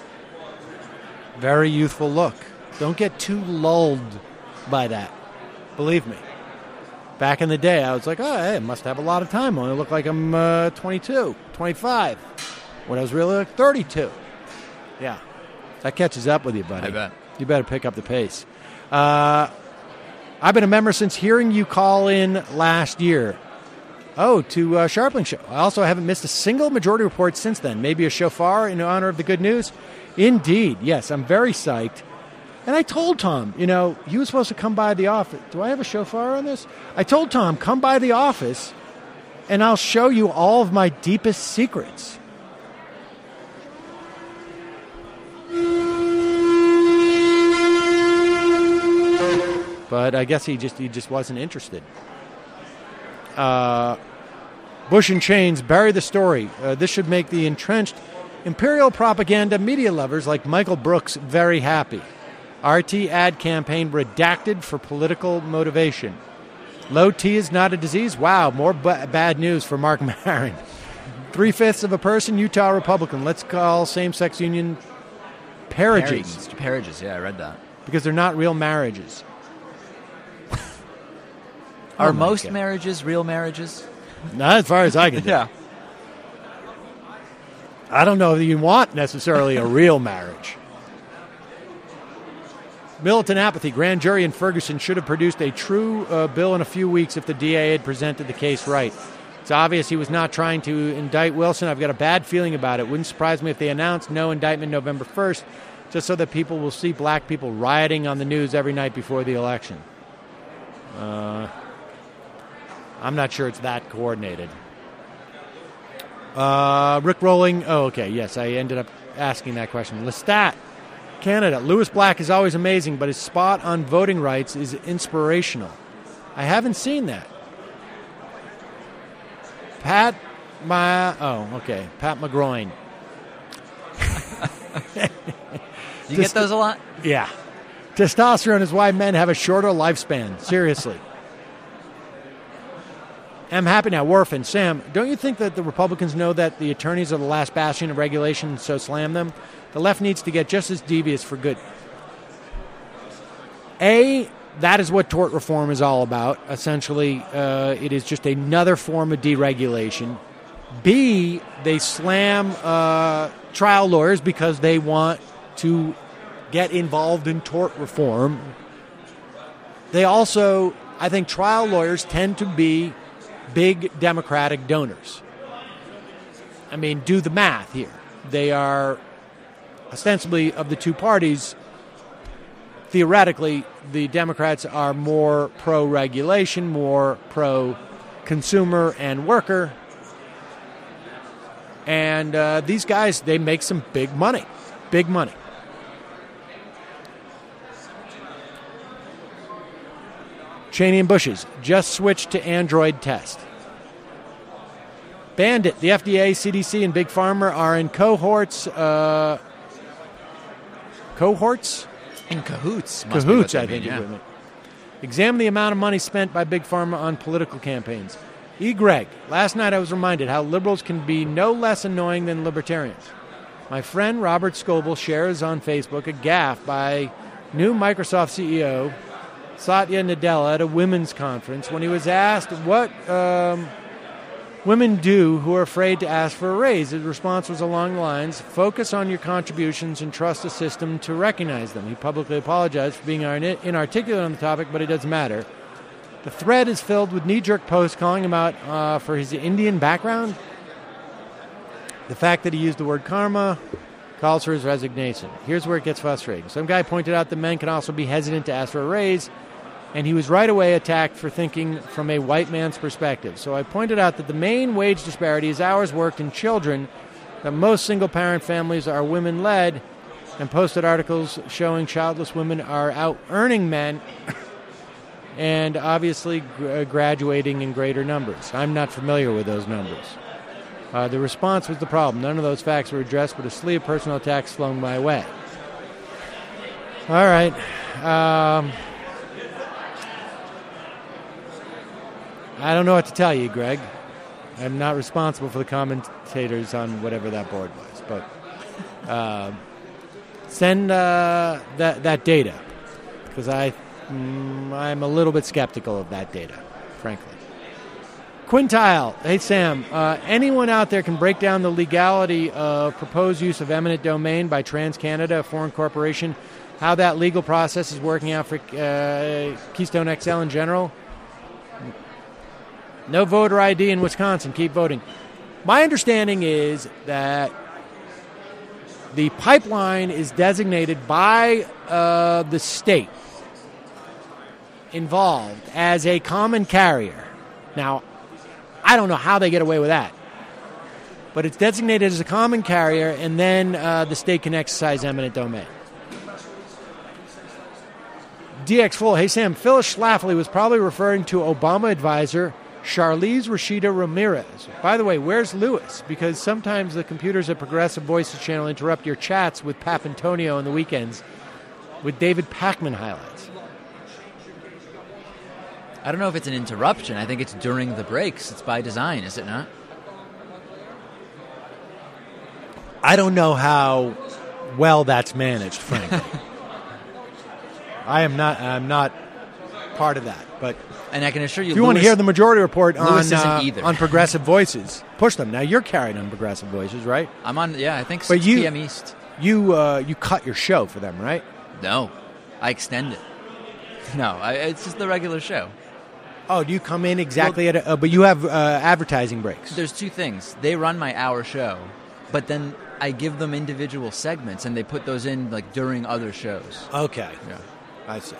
Very youthful look. Don't get too lulled by that. Believe me. Back in the day, I was like, oh, hey, I must have a lot of time. I only look like I'm uh, twenty-two, twenty-five. When I was really like thirty-two. Yeah. That catches up with you, buddy. I bet. You better pick up the pace. Uh, I've been a member since hearing you call in last year. Oh, to uh, Sharpling Show. I also haven't missed a single Majority Report since then. Maybe a shofar in honor of the good news? Indeed. Yes, I'm very psyched. And I told Tom, you know, he was supposed to come by the office. Do I have a shofar on this? I told Tom, come by the office, and I'll show you all of my deepest secrets. But I guess he just he just wasn't interested. Uh, Bush and Chains, bury the story. Uh, this should make the entrenched imperial propaganda media lovers like Michael Brooks very happy. R T ad campaign redacted for political motivation. Low T is not a disease. Wow, more b- bad news for Mark Maron. Three-fifths of a person, Utah Republican. Let's call same-sex union peerages. Marriages. Peerages, yeah, I read that. Because they're not real marriages. Are Oh my most God. marriages real marriages? Not as far as I can tell. Yeah. I don't know that you want necessarily a real marriage. Militant apathy. Grand jury in Ferguson should have produced a true uh, bill in a few weeks if the D A had presented the case right. It's obvious he was not trying to indict Wilson. I've got a bad feeling about it. Wouldn't surprise me if they announced no indictment November first, just so that people will see black people rioting on the news every night before the election. Uh, I'm not sure it's that coordinated. Uh, Rick Rolling. Oh, okay. Yes, I ended up asking that question. Lestat, Canada. Louis Black is always amazing, but his spot on voting rights is inspirational. I haven't seen that. Pat, my oh, okay. Pat McGroin. You get those a lot? Yeah. Testosterone is why men have a shorter lifespan. Seriously. I'm happy now. Warfin, Sam, don't you think that the Republicans know that the attorneys are the last bastion of regulation, so slam them? The left needs to get just as devious for good. A, that is what tort reform is all about. Essentially, uh, it is just another form of deregulation. B, they slam uh, trial lawyers because they want to get involved in tort reform. They also, I think trial lawyers tend to be big Democratic donors. I mean, do the math here. They are ostensibly of the two parties. Theoretically, the Democrats are more pro-regulation, more pro-consumer and worker. And uh, these guys, they make some big money. Big money. Cheney and Bushes just switched to Android test. Bandit, the F D A, C D C, and Big Pharma are in cohorts. Uh, cohorts? In cahoots. must be Cahoots, what I they think. mean, it yeah. would mean. Examine the amount of money spent by Big Pharma on political campaigns. E. Greg, last night I was reminded how liberals can be no less annoying than libertarians. My friend Robert Scoble shares on Facebook a gaffe by new Microsoft C E O Satya Nadella at a women's conference when he was asked what um, women do who are afraid to ask for a raise. His response was along the lines, focus on your contributions and trust the system to recognize them. He publicly apologized for being inarticulate on the topic, but it doesn't matter. The thread is filled with knee-jerk posts calling him out uh, for his Indian background. The fact that he used the word karma calls for his resignation. Here's where it gets frustrating. Some guy pointed out that men can also be hesitant to ask for a raise, and he was right away attacked for thinking from a white man's perspective. So I pointed out that the main wage disparity is hours worked in children, that most single-parent families are women-led, and posted articles showing childless women are out-earning men and obviously gr- graduating in greater numbers. I'm not familiar with those numbers. Uh, the response was the problem. None of those facts were addressed, but a slew of personal attacks flung my way. All right. Um, I don't know what to tell you, Greg. I'm not responsible for the commentators on whatever that board was, but uh, send uh, that that data, because I mm, I'm a little bit skeptical of that data, frankly. Quintile, hey Sam, uh, anyone out there can break down the legality of proposed use of eminent domain by TransCanada, a foreign corporation, how that legal process is working out for uh, Keystone X L in general? No voter I D in Wisconsin. Keep voting. My understanding is that the pipeline is designated by uh, the state involved as a common carrier. Now, I don't know how they get away with that, but it's designated as a common carrier, and then uh, the state can exercise eminent domain. D X Full, hey Sam, Phyllis Schlafly was probably referring to Obama advisor Charlize Rashida Ramirez. By the way, where's Lewis? Because sometimes the computers at Progressive Voices channel interrupt your chats with Papantonio on the weekends with David Pakman highlights. I don't know if it's an interruption. I think it's during the breaks. It's by design, is it not? I don't know how well that's managed, frankly. I am not. I'm not part of that. But And I can assure you, if you want to Lewis- hear the Majority Report Lewis on isn't uh, either. on Progressive Voices, push them. Now you're carried on Progressive Voices, right? I'm on. Yeah, I think But six you- p.m. East. You uh, you cut your show for them, right? No, I extend it. No, I, it's just the regular show. Oh, do you come in exactly at? A, uh, but you have uh, advertising breaks. There's two things. They run my hour show, but then I give them individual segments, and they put those in like during other shows. Okay, Yeah. I see.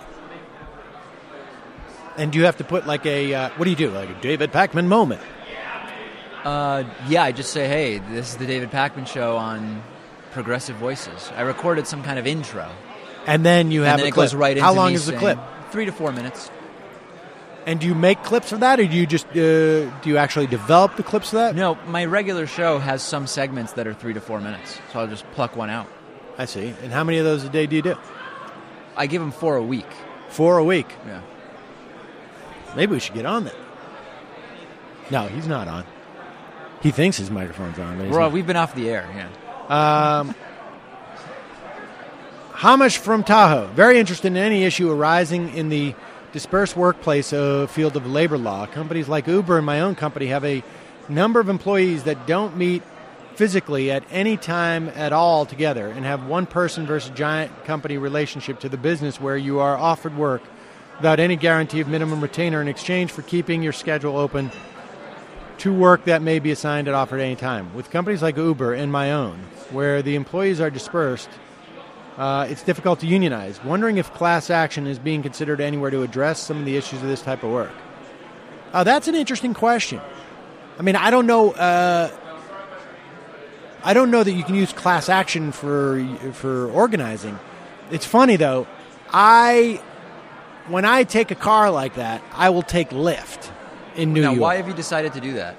And do you have to put like a uh, what do you do? Like a David Pakman moment? Uh, yeah, I just say, hey, this is the David Pakman Show on Progressive Voices. I recorded some kind of intro, And then you have and then a it clip. goes right into How long me is the saying- clip? Three to four minutes. And do you make clips of that, or do you just uh, do you actually develop the clips of that? No, my regular show has some segments that are three to four minutes, so I'll just pluck one out. I see. And how many of those a day do you do? I give them four a week. Four a week. Yeah. Maybe we should get on that. No, he's not on. He thinks his microphone's on. But he's Well, not. we've been off the air, yeah. Um, Hamish from Tahoe. Very interested in any issue arising in the dispersed workplace uh, field of labor law. Companies like Uber and my own company have a number of employees that don't meet physically at any time at all together and have one person versus giant company relationship to the business where you are offered work without any guarantee of minimum retainer in exchange for keeping your schedule open to work that may be assigned and offered at any time. With companies like Uber and my own, where the employees are dispersed, uh, it's difficult to unionize. Wondering if class action is being considered anywhere to address some of the issues of this type of work. Uh, that's an interesting question. I mean, I don't know. Uh, I don't know that you can use class action for for organizing. It's funny though. I when I take a car like that, I will take Lyft in New now, York. why have you decided to do that?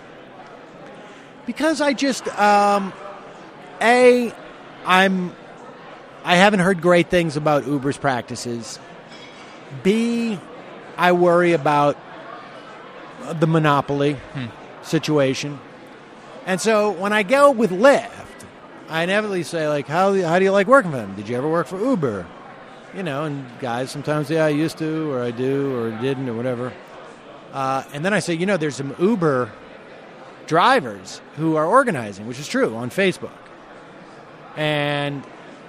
Because I just, um, A, I'm, I haven't heard great things about Uber's practices. B, I worry about the monopoly Hmm. situation. And so when I go with Lyft, I inevitably say, like, how, how do you like working for them? Did you ever work for Uber? You know, and guys sometimes say, I used to, or I do, or didn't, or whatever. Uh, and then I say, you know, there's some Uber drivers who are organizing, which is true, on Facebook. And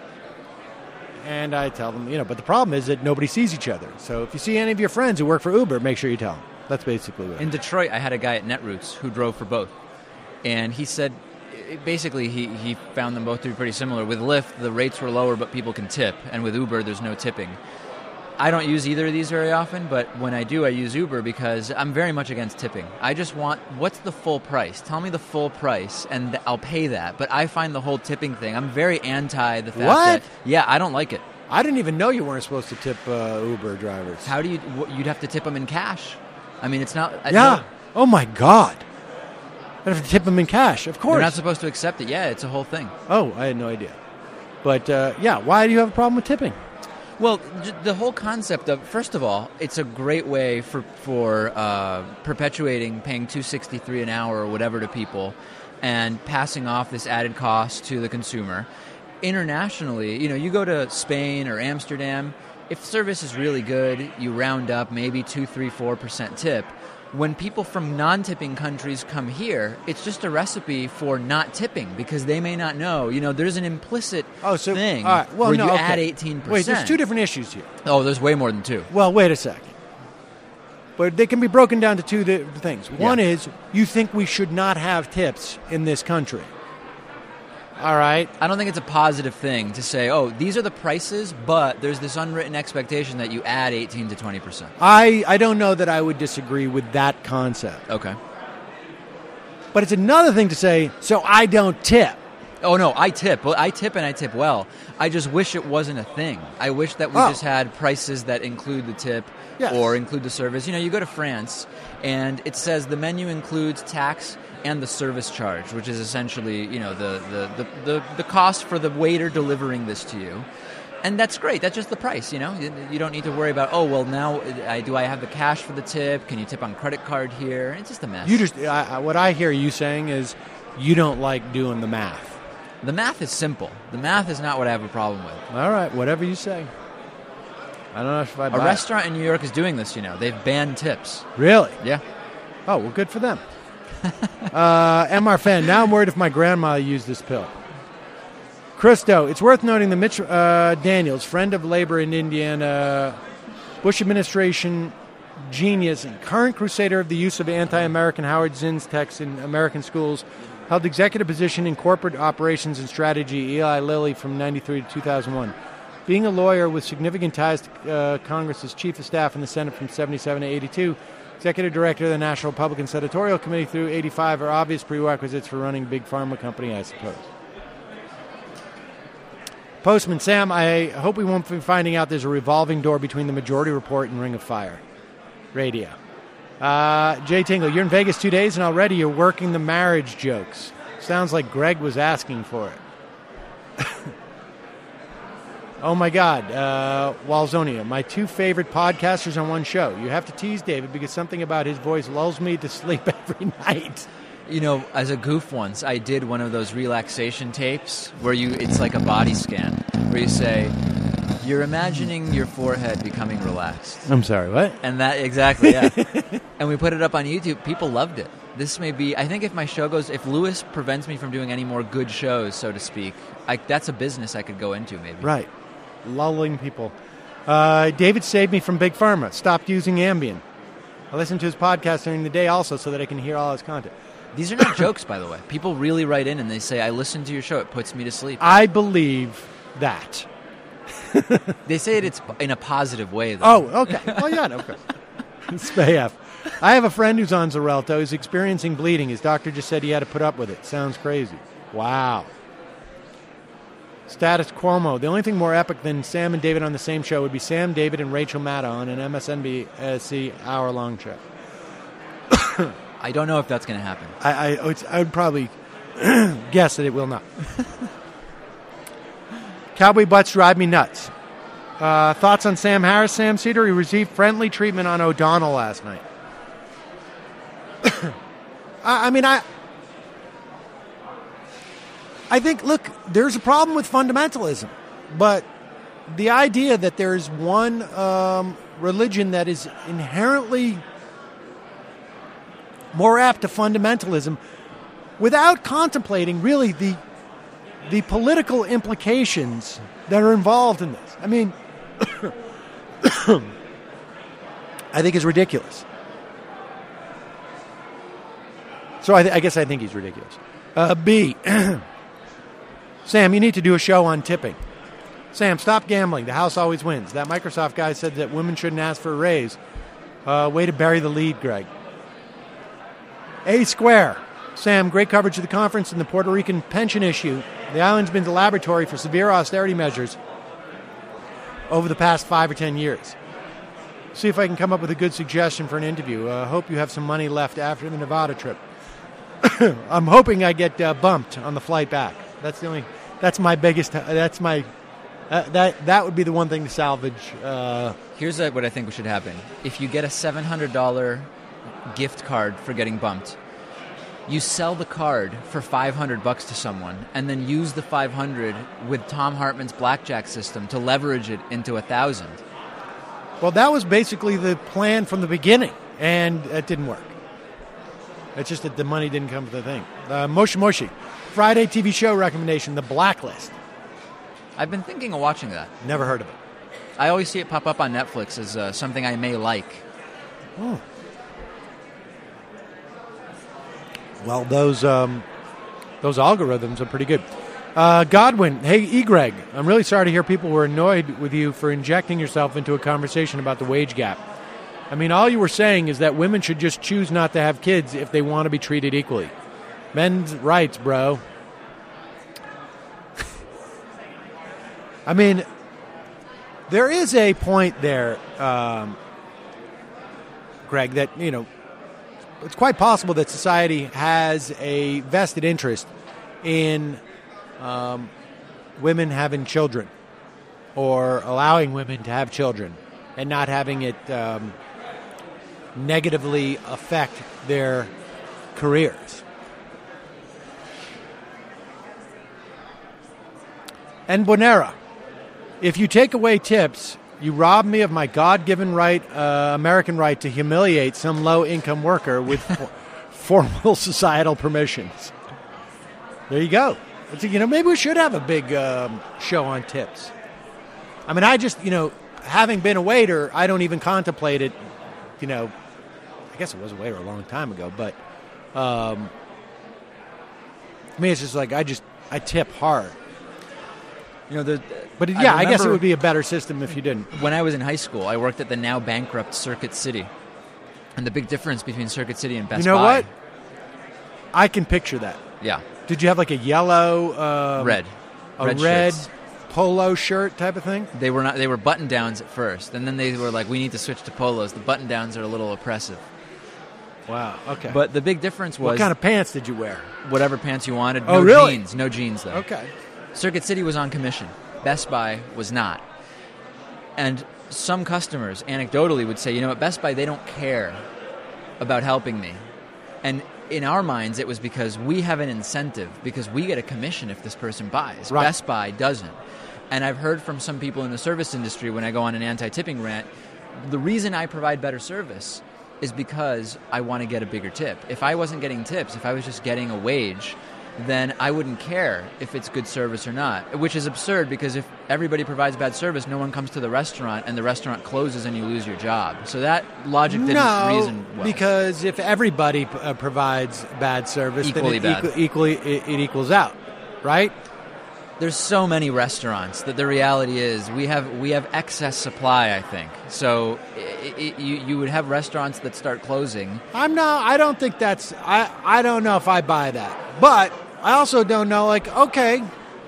and I tell them, you know, but the problem is that nobody sees each other. So if you see any of your friends who work for Uber, make sure you tell them. That's basically what. In Detroit, I had a guy at Netroots who drove for both. And he said, basically, he, he found them both to be pretty similar. With Lyft, the rates were lower, but people can tip. And with Uber, there's no tipping. I don't use either of these very often, but when I do, I use Uber because I'm very much against tipping. I just want, what's the full price? Tell me the full price, and th- I'll pay that. But I find the whole tipping thing, I'm very anti the fact What? that, yeah, I don't like it. I didn't even know you weren't supposed to tip uh, Uber drivers. How do you, wh- you'd have to tip them in cash. I mean, it's not, I- Yeah. no, Oh, my God. I have to tip them in cash, of they're course. not supposed to accept it. Yeah, it's a whole thing. Oh, I had no idea. But, uh, yeah, why do you have a problem with tipping? Well, j- the whole concept of, first of all, it's a great way for for uh, perpetuating paying two sixty-three an hour or whatever to people, and passing off this added cost to the consumer. Internationally, you know, you go to Spain or Amsterdam, if service is really good, you round up maybe two, three, four percent tip. When people from non-tipping countries come here, it's just a recipe for not tipping because they may not know. You know, there's an implicit Oh, so thing all right. Well, where no, you okay. add eighteen percent. Wait, there's two different issues here. Oh, there's way more than two. Well, wait a second. But they can be broken down to two di- things. One Yeah. is you think we should not have tips in this country. All right. I don't think it's a positive thing to say, oh, these are the prices, but there's this unwritten expectation that you add eighteen to twenty percent. I, I don't know that I would disagree with that concept. Okay. But it's another thing to say, so I don't tip. Oh, no, I tip. Well, I tip and I tip well. I just wish it wasn't a thing. I wish that we Oh. just had prices that include the tip Yes. or include the service. You know, you go to France, and it says the menu includes tax and the service charge, which is essentially, you know, the, the, the, the, the cost for the waiter delivering this to you. And that's great. That's just the price, you know. You, you don't need to worry about, oh, well, now I, do I have the cash for the tip? Can you tip on credit card here? It's just a mess. You just I, I- what I hear you saying is you don't like doing the math. The math is simple. The math is not what I have a problem with. All right, whatever you say. I don't know if I buy A it. restaurant in New York is doing this, you know. They've banned tips. Really? Yeah. Oh, well, good for them. uh, M R Fan, now I'm worried if my grandma used this pill. Christo, it's worth noting that Mitch uh, Daniels, friend of labor in Indiana, Bush administration genius, and current crusader of the use of anti-American Howard Zinn's text in American schools, held executive position in corporate operations and strategy, Eli Lilly, from ninety-three to two thousand one. Being a lawyer with significant ties to uh, Congress as chief of staff in the Senate from seventy-seven to eighty-two, executive director of the National Republican Senatorial Committee through eighty-five are obvious prerequisites for running a big pharma company, I suppose. Postman Sam, I hope we won't be finding out there's a revolving door between the Majority Report and Ring of Fire Radio. Uh, Jay Tingle, you're in Vegas two days and already you're working the marriage jokes. Sounds like Greg was asking for it. Oh my God, uh, Walzonia, my two favorite podcasters on one show. You have to tease David because something about his voice lulls me to sleep every night. You know, as a goof once, I did one of those relaxation tapes where you it's like a body scan, where you say, you're imagining your forehead becoming relaxed. I'm sorry, what? And that, exactly, yeah. And we put it up on YouTube. People loved it. This may be, I think if my show goes, if Lewis prevents me from doing any more good shows, so to speak, I, that's a business I could go into maybe. Right. Lulling people. Uh, David saved me from Big Pharma. Stopped using Ambien. I listen to his podcast during the day also so that I can hear all his content. These are not jokes, by the way. People really write in and they say, I listen to your show. It puts me to sleep. I believe that. They say it it's in a positive way, though. Oh, okay. Well, yeah, no, okay. Spay I have a friend who's on Xarelto. He's experiencing bleeding. His doctor just said he had to put up with it. Sounds crazy. Wow. Status Cuomo. The only thing more epic than Sam and David on the same show would be Sam, David, and Rachel Maddow on an M S N B C hour-long show. I don't know if that's going to happen. I, I, it's, I would probably guess that it will not. Cowboy butts drive me nuts. Uh, thoughts on Sam Harris, Sam Cedar? He received friendly treatment on O'Donnell last night. I, I mean, I... I think, look, there's a problem with fundamentalism, but the idea that there's one um, religion that is inherently more apt to fundamentalism without contemplating really the the political implications that are involved in this. I mean, I think is ridiculous. So I, th- I guess I think he's ridiculous. Uh, B. Sam, you need to do a show on tipping. Sam, stop gambling. The house always wins. That Microsoft guy said that women shouldn't ask for a raise. Uh, way to bury the lead, Greg. A Square. Sam, great coverage of the conference and the Puerto Rican pension issue. The island's been the laboratory for severe austerity measures over the past five or ten years. See if I can come up with a good suggestion for an interview. I uh, hope you have some money left after the Nevada trip. I'm hoping I get uh, bumped on the flight back. That's the only. That's my biggest. Uh, that's my. Uh, that that would be the one thing to salvage. Uh, Here's uh, what I think should happen. If you get a seven hundred dollars gift card for getting bumped, you sell the card for five hundred bucks to someone, and then use the five hundred with Tom Hartman's blackjack system to leverage it into a thousand. Well, that was basically the plan from the beginning, and it didn't work. It's just that the money didn't come to the thing. Uh, Moshi Moshi, Friday T V show recommendation, The Blacklist. I've been thinking of watching that. Never heard of it. I always see it pop up on Netflix as uh, something I may like. Oh. Well, those um, those algorithms are pretty good. Uh, Godwin, hey, E. Greg, I'm really sorry to hear people were annoyed with you for injecting yourself into a conversation about the wage gap. I mean, all you were saying is that women should just choose not to have kids if they want to be treated equally. Men's rights, bro. I mean, there is a point there, um, Greg, that, you know, it's quite possible that society has a vested interest in um, women having children or allowing women to have children and not having it um, negatively affect their careers. and Bonera. If you take away tips, you rob me of my God-given right, uh, American right to humiliate some low-income worker with for- formal societal permissions. There you go. It's, you know, maybe we should have a big um, show on tips. I mean, I just, you know, having been a waiter, I don't even contemplate it. You know, I guess I was a waiter a long time ago, but um, I mean, it's just like I just I tip hard. You know, the, But yeah, I, I guess it remember- would be a better system if you didn't. When I was in high school, I worked at the now bankrupt Circuit City. And the big difference between Circuit City and Best You know Buy. what? I can picture that. Yeah. Did you have like a yellow, um, Red. a Red red, shirts. polo shirt type of thing? They were not. They were button downs at first, and then they were like, "We need to switch to polos. The button downs are a little oppressive." Wow. Okay. But the big difference was what kind of pants did you wear? whatever pants you wanted. Oh, No really? jeans. No jeans though. Okay. Circuit City was on commission. Best Buy was not. And some customers, anecdotally, would say, "You know what? Best Buy, they don't care about helping me." And in our minds, it was because we have an incentive, because we get a commission if this person buys. Right. Best Buy doesn't. And I've heard from some people in the service industry when I go on an anti-tipping rant, the reason I provide better service is because I want to get a bigger tip. If I wasn't getting tips, if I was just getting a wage, then I wouldn't care if it's good service or not, which is absurd because if everybody provides bad service, no one comes to the restaurant and the restaurant closes and you lose your job. So that logic didn't no, reason well. because if everybody uh, provides bad service, Equally then it bad. equ- equally it, it equals out, right? There's so many restaurants that the reality is we have we have excess supply, I think. So i i you you would have restaurants that start closing. I'm not. I don't think that's. I. I don't know if I buy that, but I also don't know. Like, okay,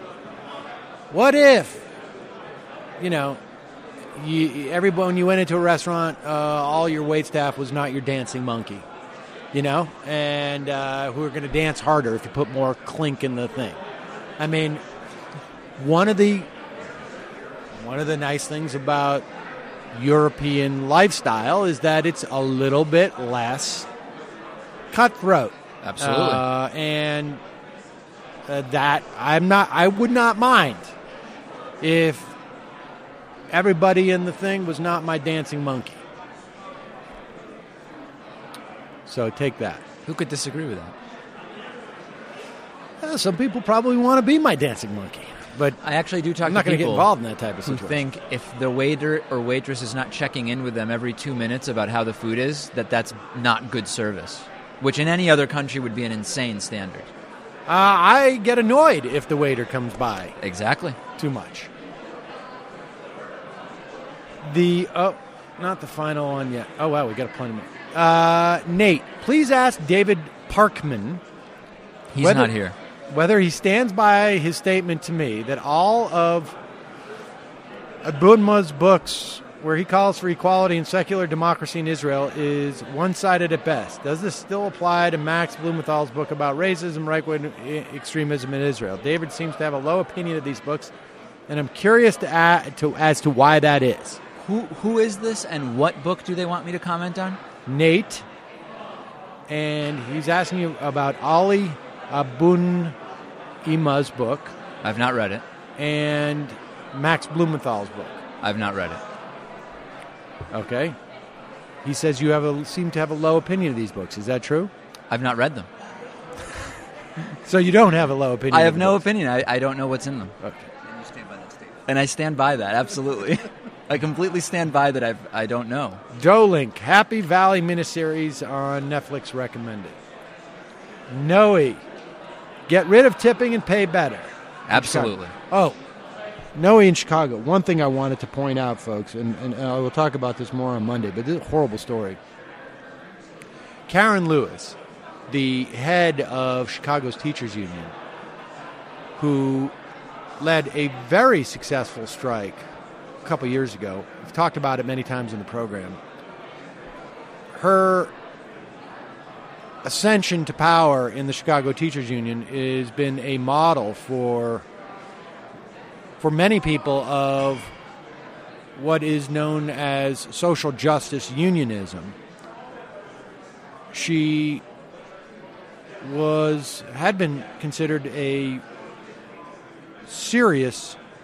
what if, you know, you everyone when you went into a restaurant, uh, all your wait staff was not your dancing monkey, you know, and uh, who are going to dance harder if you put more clink in the thing. I mean. One of the one of the nice things about European lifestyle is that it's a little bit less cutthroat. Absolutely. Uh, and uh, that I'm not I would not mind if everybody in the thing was not my dancing monkey. So take that. Who could disagree with that? Uh, some people probably want to be my dancing monkey. But I actually do talk I'm not to going to get people involved in that type of who situation. think if the waiter or waitress is not checking in with them every two minutes about how the food is, that that's not good service, which in any other country would be an insane standard. Uh, I get annoyed if the waiter comes by Exactly. too much. The oh, not the final one yet. Oh wow, we got a plenty more. Uh, Nate, please ask David Parkman. He's whether- not here. Whether he stands by his statement to me that all of Abunma's books, where he calls for equality and secular democracy in Israel, is one-sided at best. Does this still apply to Max Blumenthal's book about racism, right-wing extremism in Israel? David seems to have a low opinion of these books, and I'm curious to, add, to as to why that is. Who who is this, and what book do they want me to comment on? Nate, and he's asking you about Ali Abun Ima's book I've not read it. and Max Blumenthal's book. I've not read it. Okay. He says you have a, seem to have a low opinion of these books. Is that true? I've not read them. So you don't have a low opinion. I of have the no books. opinion. I, I don't know what's in them. Okay. And I stand by that, absolutely. I completely stand by that I've, I don't know. Joe Link, Happy Valley miniseries on Netflix recommended. Noe, get rid of tipping and pay better. Absolutely. Oh, Noe in Chicago. One thing I wanted to point out, folks, and, and I will talk about this more on Monday, but this is a horrible story. Karen Lewis, the head of Chicago's Teachers Union, who led a very successful strike a couple years ago. We've talked about it many times in the program. Her ascension to power in the Chicago Teachers Union has been a model for for many people of what is known as social justice unionism. She was had been considered a serious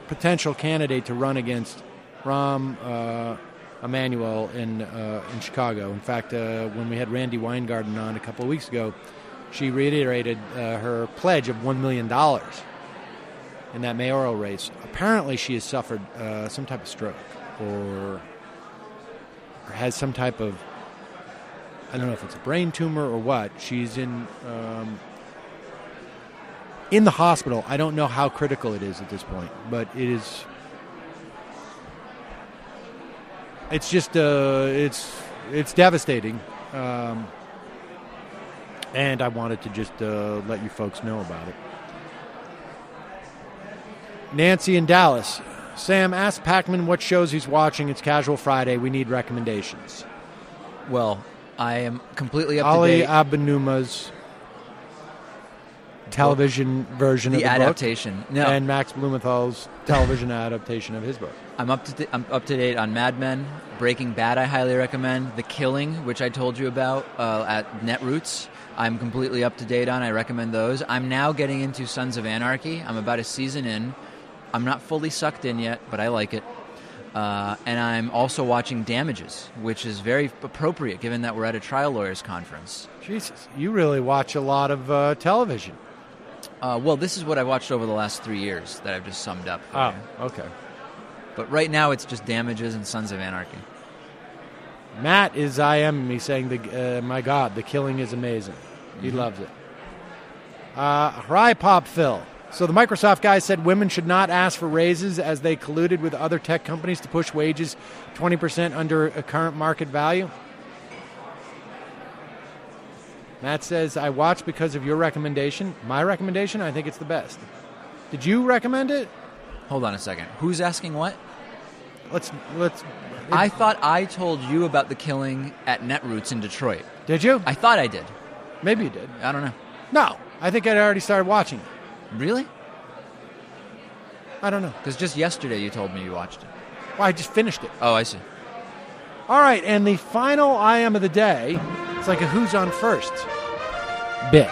potential candidate to run against Rahm uh, Emanuel in uh, in Chicago. In fact, uh, when we had Randy Weingarten on a couple of weeks ago, she reiterated uh, her pledge of one million dollars in that mayoral race. Apparently, she has suffered uh, some type of stroke or, or has some type of, I don't know if it's a brain tumor or what. She's in um, in the hospital. I don't know how critical it is at this point, but it is. It's just uh, it's it's devastating, um, and I wanted to just uh, let you folks know about it. Nancy in Dallas. Sam, ask Pac-Man what shows he's watching. It's Casual Friday. We need recommendations. Well, I am completely up Ali to date. Abenuma's television version the of the adaptation. book, No. and Max Blumenthal's television adaptation of his book. I'm up to di- I'm up to date on Mad Men, Breaking Bad. I highly recommend The Killing, which I told you about uh, at Netroots. I'm completely up to date on. I recommend those. I'm now getting into Sons of Anarchy. I'm about a season in. I'm not fully sucked in yet, but I like it. Uh, and I'm also watching Damages, which is very appropriate given that we're at a trial lawyers conference. Jesus, you really watch a lot of uh, television. Uh, well, this is what I've watched over the last three years that I've just summed up for Oh, you. okay. But right now it's just Damages and Sons of Anarchy. Matt is I am me saying, the, uh, my God, The Killing is amazing. He Mm-hmm. loves it. Uh, Hry Pop Phil. So the Microsoft guy said women should not ask for raises as they colluded with other tech companies to push wages twenty percent under a current market value. Matt says, I watched because of your recommendation. My recommendation? I think it's the best. Did you recommend it? Hold on a second. Who's asking what? Let's let's. I thought I told you about The Killing at Netroots in Detroit. Did you? I thought I did. Maybe you did. I don't know. No, I think I'd already started watching it. Really? I don't know. Because just yesterday you told me you watched it. Well, I just finished it. Oh, I see. All right, and the final I am of the day. It's like a who's on first bit.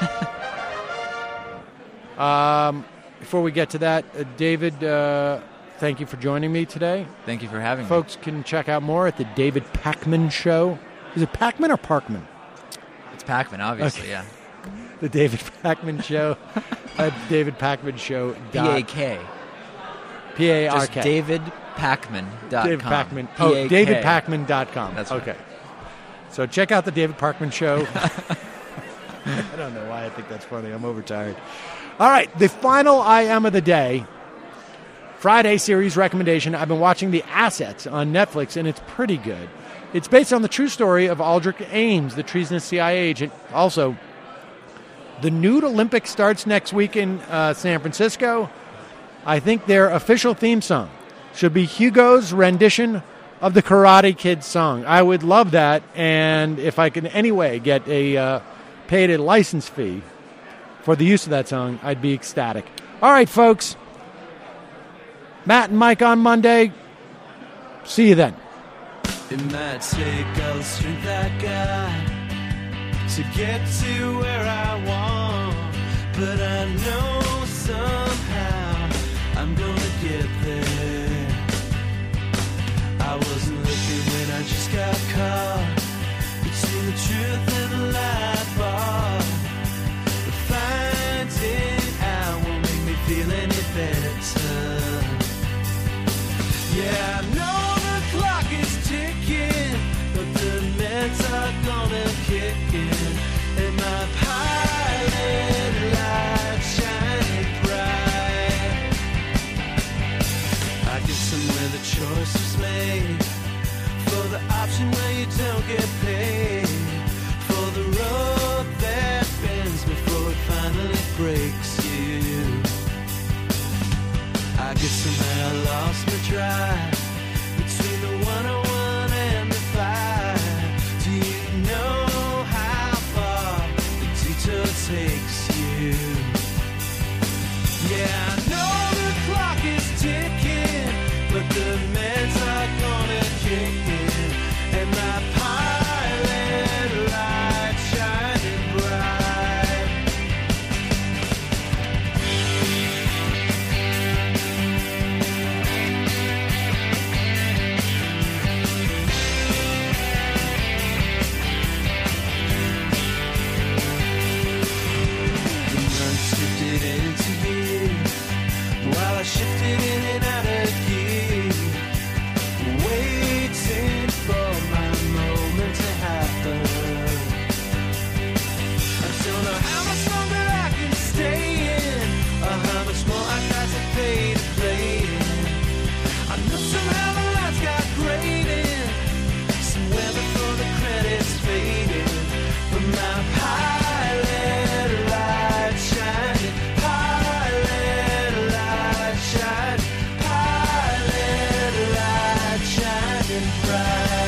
um, before we get to that, uh, David, uh, thank you for joining me today. Thank you for having Folks can check out more at the David Pakman Show. Is it Pakman or Parkman? me. It's Pac-Man, obviously, Okay. yeah. The David Pakman Show at David Pakman Show. P A K. P A R Just K. David Pakman dot com. David Pakman. P A K. Oh, david pakman dot com. That's right. okay. So check out the David Parkman Show. I don't know why I think that's funny. I'm overtired. All right, the final I am of the day. Friday series recommendation. I've been watching The Assets on Netflix, and it's pretty good. It's based on the true story of Aldrich Ames, the treasonous C I A agent. Also, the Nude Olympics starts next week in uh, San Francisco. I think their official theme song should be Hugo's rendition of the Karate Kid song. I would love that, and if I can anyway get a uh, paid a license fee for the use of that song, I'd be ecstatic. All right, folks. Matt and Mike on Monday. See you then. It might take all the strength I got to get to where I want, but I know somehow I'm gonna get there. I wasn't looking when I just got caught between the truth and the lie bar. But finding out won't make me feel any better. Yeah, I know the clock is ticking, but the meds are gonna kick in, and my pilot light shining bright. I guess somewhere the choice was made for the option where you don't get paid, for the road that bends before it finally breaks you. I guess somehow I lost my drive between the one oh one and the five. Do you know how far the detour takes you? Yeah, I know the clock is ticking, but the meds are gonna kick in, and my pilot light shining bright. know somehow the lights got graded, some weather for the credits faded, but my pilot light shining, pilot light shining, pilot light shining bright.